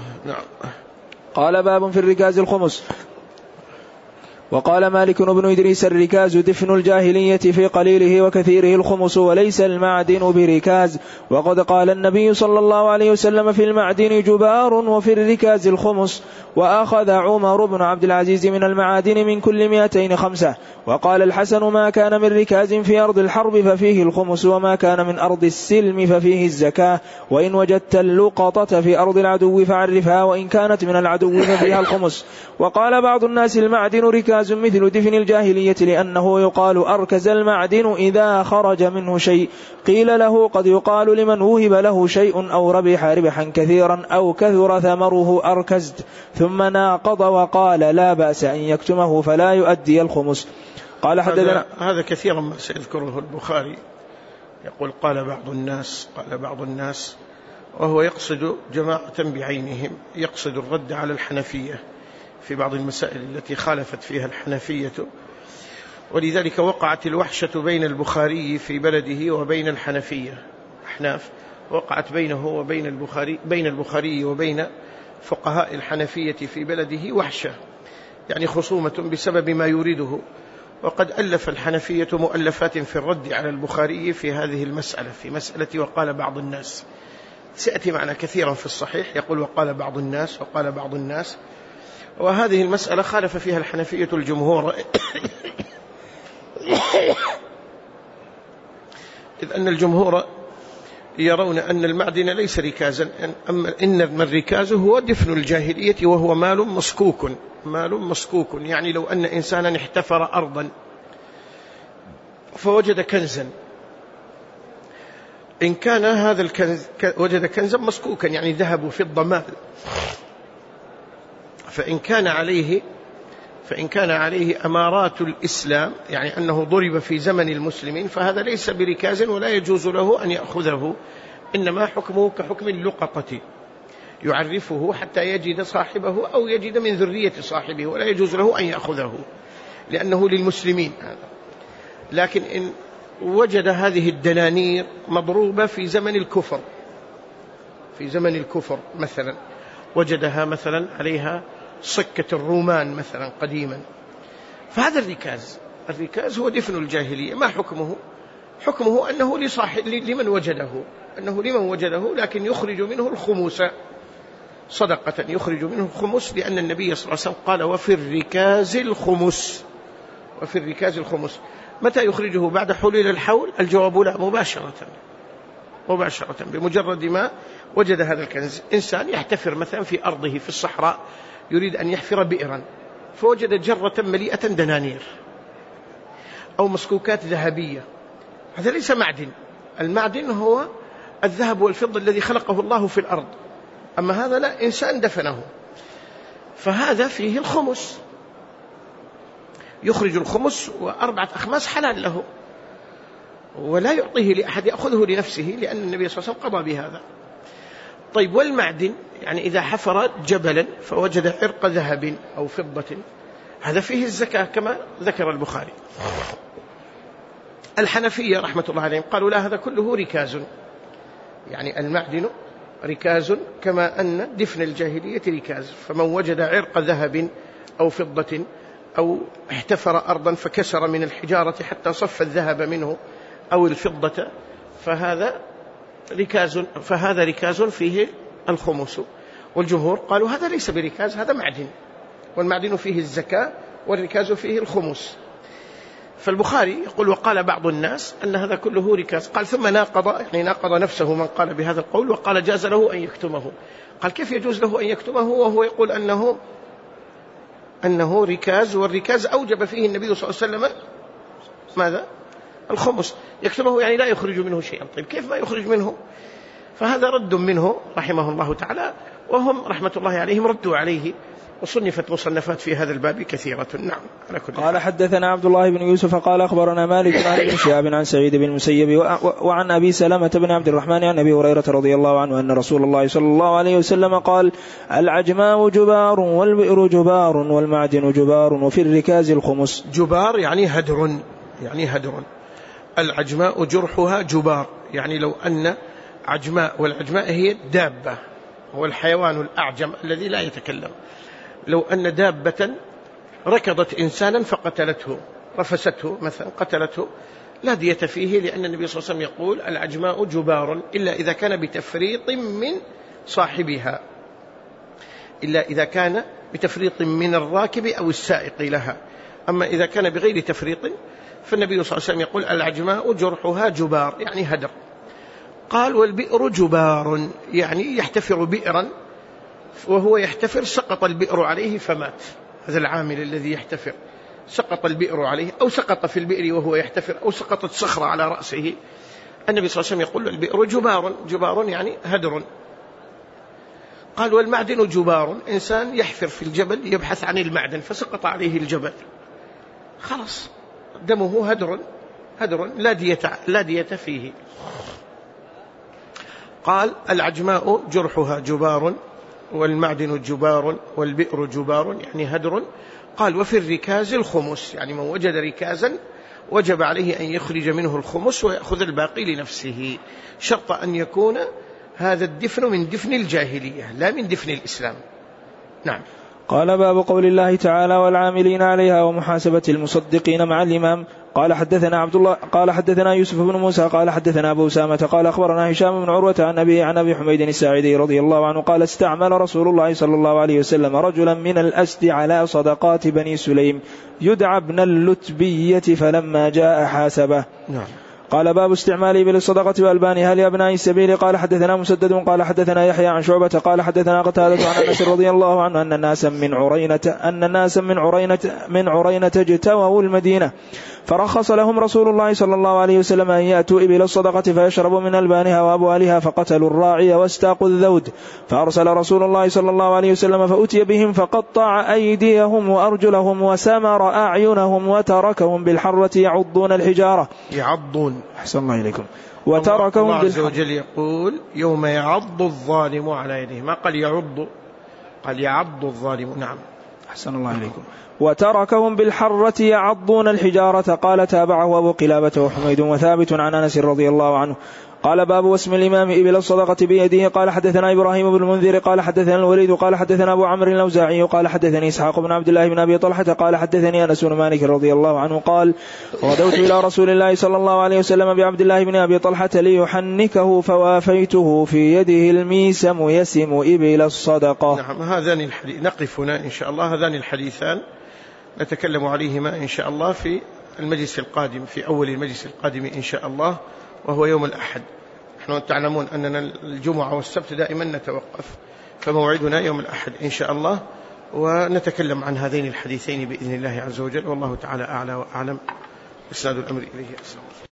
قال باب في الركاز الخمس. وقال مالك بن إدريس الركاز دفن الجاهلية في قليله وكثيره الخمس وليس المعدن بركاز. وقد قال النبي صلى الله عليه وسلم في المعدن جبار وفي الركاز الخمس. وأخذ عمر بن عبد العزيز من المعادن من كل 200 5. وقال الحسن ما كان من ركاز في أرض الحرب ففيه الخمس وما كان من أرض السلم ففيه الزكاة وإن وجدت اللقطة في أرض العدو فعرفها وإن كانت من العدو ففيها الخمس. وقال بعض الناس المعدن ركاز ركاز مثل دفن الجاهلية لأنه يقال أركز المعدن إذا خرج منه شيء. قيل له قد يقال لمن وهب له شيء أو ربح ربحا كثيرا أو كثر ثمره أركزت، ثم ناقض وقال لا بأس أن يكتمه فلا يؤدي الخمس. قال حدثنا هذا كثيرا ما سيذكره البخاري، يقول قال بعض الناس، وهو يقصد جماعة بعينهم، يقصد الرد على الحنفية في بعض المسائل التي خالفت فيها الحنفية، ولذلك وقعت الوحشة بين البخاري في بلده وبين الحنفية. أحناف وقعت بينه وبين البخاري وبين فقهاء الحنفية في بلده وحشة، يعني خصومة بسبب ما يريده. وقد ألف الحنفية مؤلفات في الرد على البخاري في هذه المسألة، في مسألة وقال بعض الناس، سيأتي معنا كثيرا في الصحيح يقول وقال بعض الناس وقال بعض الناس. وهذه المسألة خالف فيها الحنفية الجمهور إذ أن الجمهور يرون أن المعدن ليس ركازا، إنما الركاز هو دفن الجاهلية وهو مال مسكوك. يعني لو أن إنسانا احتفر أرضا فوجد كنزا، إن كان هذا الكنز وجد كنزا مسكوكا يعني ذهب وفضة مال، فإن كان عليه أمارات الإسلام، يعني أنه ضرب في زمن المسلمين، فهذا ليس بركاز ولا يجوز له أن يأخذه، إنما حكمه كحكم اللقطة، يعرفه حتى يجد صاحبه أو يجد من ذرية صاحبه، ولا يجوز له أن يأخذه لأنه للمسلمين. لكن إن وجد هذه الدنانير مضروبة في زمن الكفر مثلا، وجدها مثلا عليها صكة الرومان مثلا قديما، فهذا الركاز هو دفن الجاهلية. ما حكمه أنه لمن وجده، لكن يخرج منه الخمس صدقة، يخرج منه الخمس، لأن النبي صلى الله عليه وسلم قال وفي الركاز الخمس. متى يخرجه؟ بعد حلول الحول؟ الجواب لا، مباشرة بمجرد ما وجد هذا الكنز. إنسان يحتفر مثلا في أرضه في الصحراء، يريد أن يحفر بئرا، فوجد جرة مليئة دنانير أو مسكوكات ذهبية، هذا ليس معدن. المعدن هو الذهب والفضة الذي خلقه الله في الأرض، أما هذا لا، إنسان دفنه، فهذا فيه الخمس، يخرج الخمس، و4 أخماس حلال له، ولا يعطيه لأحد، يأخذه لنفسه، لأن النبي صلى الله عليه وسلم قضى بهذا. طيب، والمعدن يعني إذا حفر جبلا فوجد عرق ذهب أو فضة، هذا فيه الزكاة كما ذكر البخاري. الحنفية رحمة الله عليهم قالوا لا، هذا كله ركاز، يعني المعدن ركاز كما أن دفن الجاهلية ركاز. فمن وجد عرق ذهب أو فضة أو احتفر أرضا فكسر من الحجارة حتى صف الذهب منه أو الفضة، فهذا ركاز فيه الخمس. والجمهور قالوا هذا ليس بركاز، هذا معدن، والمعدن فيه الزكاة والركاز فيه الخمس. فالبخاري يقول وقال بعض الناس أن هذا كله ركاز. قال ثم ناقض نفسه من قال بهذا القول وقال جاز له أن يكتمه. قال كيف يجوز له أن يكتمه وهو يقول أنه ركاز، والركاز أوجب فيه النبي صلى الله عليه وسلم ماذا؟ الخمس. يكتمه يعني لا يخرج منه شيئا. طيب كيف ما يخرج منه؟ فهذا رد منه رحمه الله تعالى، وهم رحمة الله عليهم ردوا عليه، وصنفت مصنفات في هذا الباب كثيرة. نعم. قال حدثنا عبد الله بن يوسف قال أخبرنا مالك عن ابن شهاب عن سعيد بن المسيب وعن أبي سلمة بن عبد الرحمن عن أبي هريرة رضي الله عنه أن رسول الله صلى الله عليه وسلم قال العجماء جبار والبئر جبار والمعدن جبار وفي الركاز الخمس. جبار يعني هدر. العجماء جرحها جبار، يعني لو أن عجماء، والعجماء هي الدابة، هو الحيوان الأعجم الذي لا يتكلم. لو أن دابة ركضت إنسانا فقتلته، رفسته مثلا قتلته، لا دية فيه، لأن النبي صلى الله عليه وسلم يقول العجماء جبار إلا إذا كان بتفريط من صاحبها، إلا إذا كان بتفريط من الراكب أو السائق لها. أما إذا كان بغير تفريط فالنبي صلى الله عليه وسلم يقول العجماء جرحها جبار، يعني هدر. قال والبئر جبار، يعني يحتفر بئرا، وهو يحتفر سقط البئر عليه فمات، هذا العامل الذي يحتفر سقط البئر عليه أو سقط في البئر وهو يحتفر أو سقطت صخرة على رأسه، النبي صلى الله عليه وسلم يقول البئر جبار، جبار يعني هدر. قال والمعدن جبار، إنسان يحفر في الجبل يبحث عن المعدن فسقط عليه الجبل، خلاص دمه هدر لا دية فيه. قال العجماء جرحها جبار والمعدن جبار والبئر جبار يعني هدر. قال وفي الركاز الخمس، يعني من وجد ركازا وجب عليه أن يخرج منه الخمس ويأخذ الباقي لنفسه، شرط أن يكون هذا الدفن من دفن الجاهلية لا من دفن الإسلام. نعم. قال باب قول الله تعالى والعاملين عليها ومحاسبة المصدقين مع الإمام. قال حدثنا عبد الله قال حدثنا يوسف بن موسى قال حدثنا أبو أسامة قال أخبرنا هشام بن عروة عن أبي حميد الساعدي رضي الله عنه قال استعمل رسول الله صلى الله عليه وسلم رجلا من الأسد على صدقات بني سليم يدعى ابن اللتبية فلما جاء حاسبه. نعم. قال باب استعمال إبل الصدقة وألبانها لأبناء السبيل. قال حدثنا مسدد قال حدثنا يحيى عن شعبة قال حدثنا قتادة عن أنس رضي الله عنه أن ناسا من عرينة اجتووا المدينة فرخص لهم رسول الله صلى الله عليه وسلم أن يأتوا إبل الصدقة فيشربوا من ألبانها وأبوالها فقتلوا الراعي واستاقوا الذود، فأرسل رسول الله صلى الله عليه وسلم فأتي بهم فقطع أيديهم وأرجلهم وسمر أعينهم وتركهم بالحرة يعضون الحجارة. يعضون. أحسن الله إليكم. وتركهم الله عز وجل يقول يوم يعض الظالم على يديه، ما قال يعض، قال يعض الظالم. نعم. أحسن الله إليكم. وتركهم بالحرة يعضون الحجارة. قال تابعه أبو قلابة وحميد وثابت عن أنس رضي الله عنه. قال باب واسم الإمام إبل الصدقة بيده. قال حدثنا إبراهيم بن المنذر قال حدثنا الوليد قال حدثنا أبو عمرو الأوزاعي قال حدثني إسحاق بن عبد الله بن أبي طلحة قال حدثني أنس بن مالك رضي الله عنه قال غدوت إلى رسول الله صلى الله عليه وسلم بعبد الله بن أبي طلحة ليحنكه فوافيته في يده الميسم يسم إبل الصدقة. نعم. هذان الحديث نقف هنا إن شاء الله، هذان الحديثان نتكلم عليهما إن شاء الله في المجلس القادم، في أول المجلس القادم إن شاء الله، وهو يوم الأحد. نحن تعلمون أننا الجمعة والسبت دائما نتوقف، فموعدنا يوم الأحد إن شاء الله، ونتكلم عن هذين الحديثين بإذن الله عز وجل، والله تعالى أعلى وأعلم. إسناد الأمر إليه.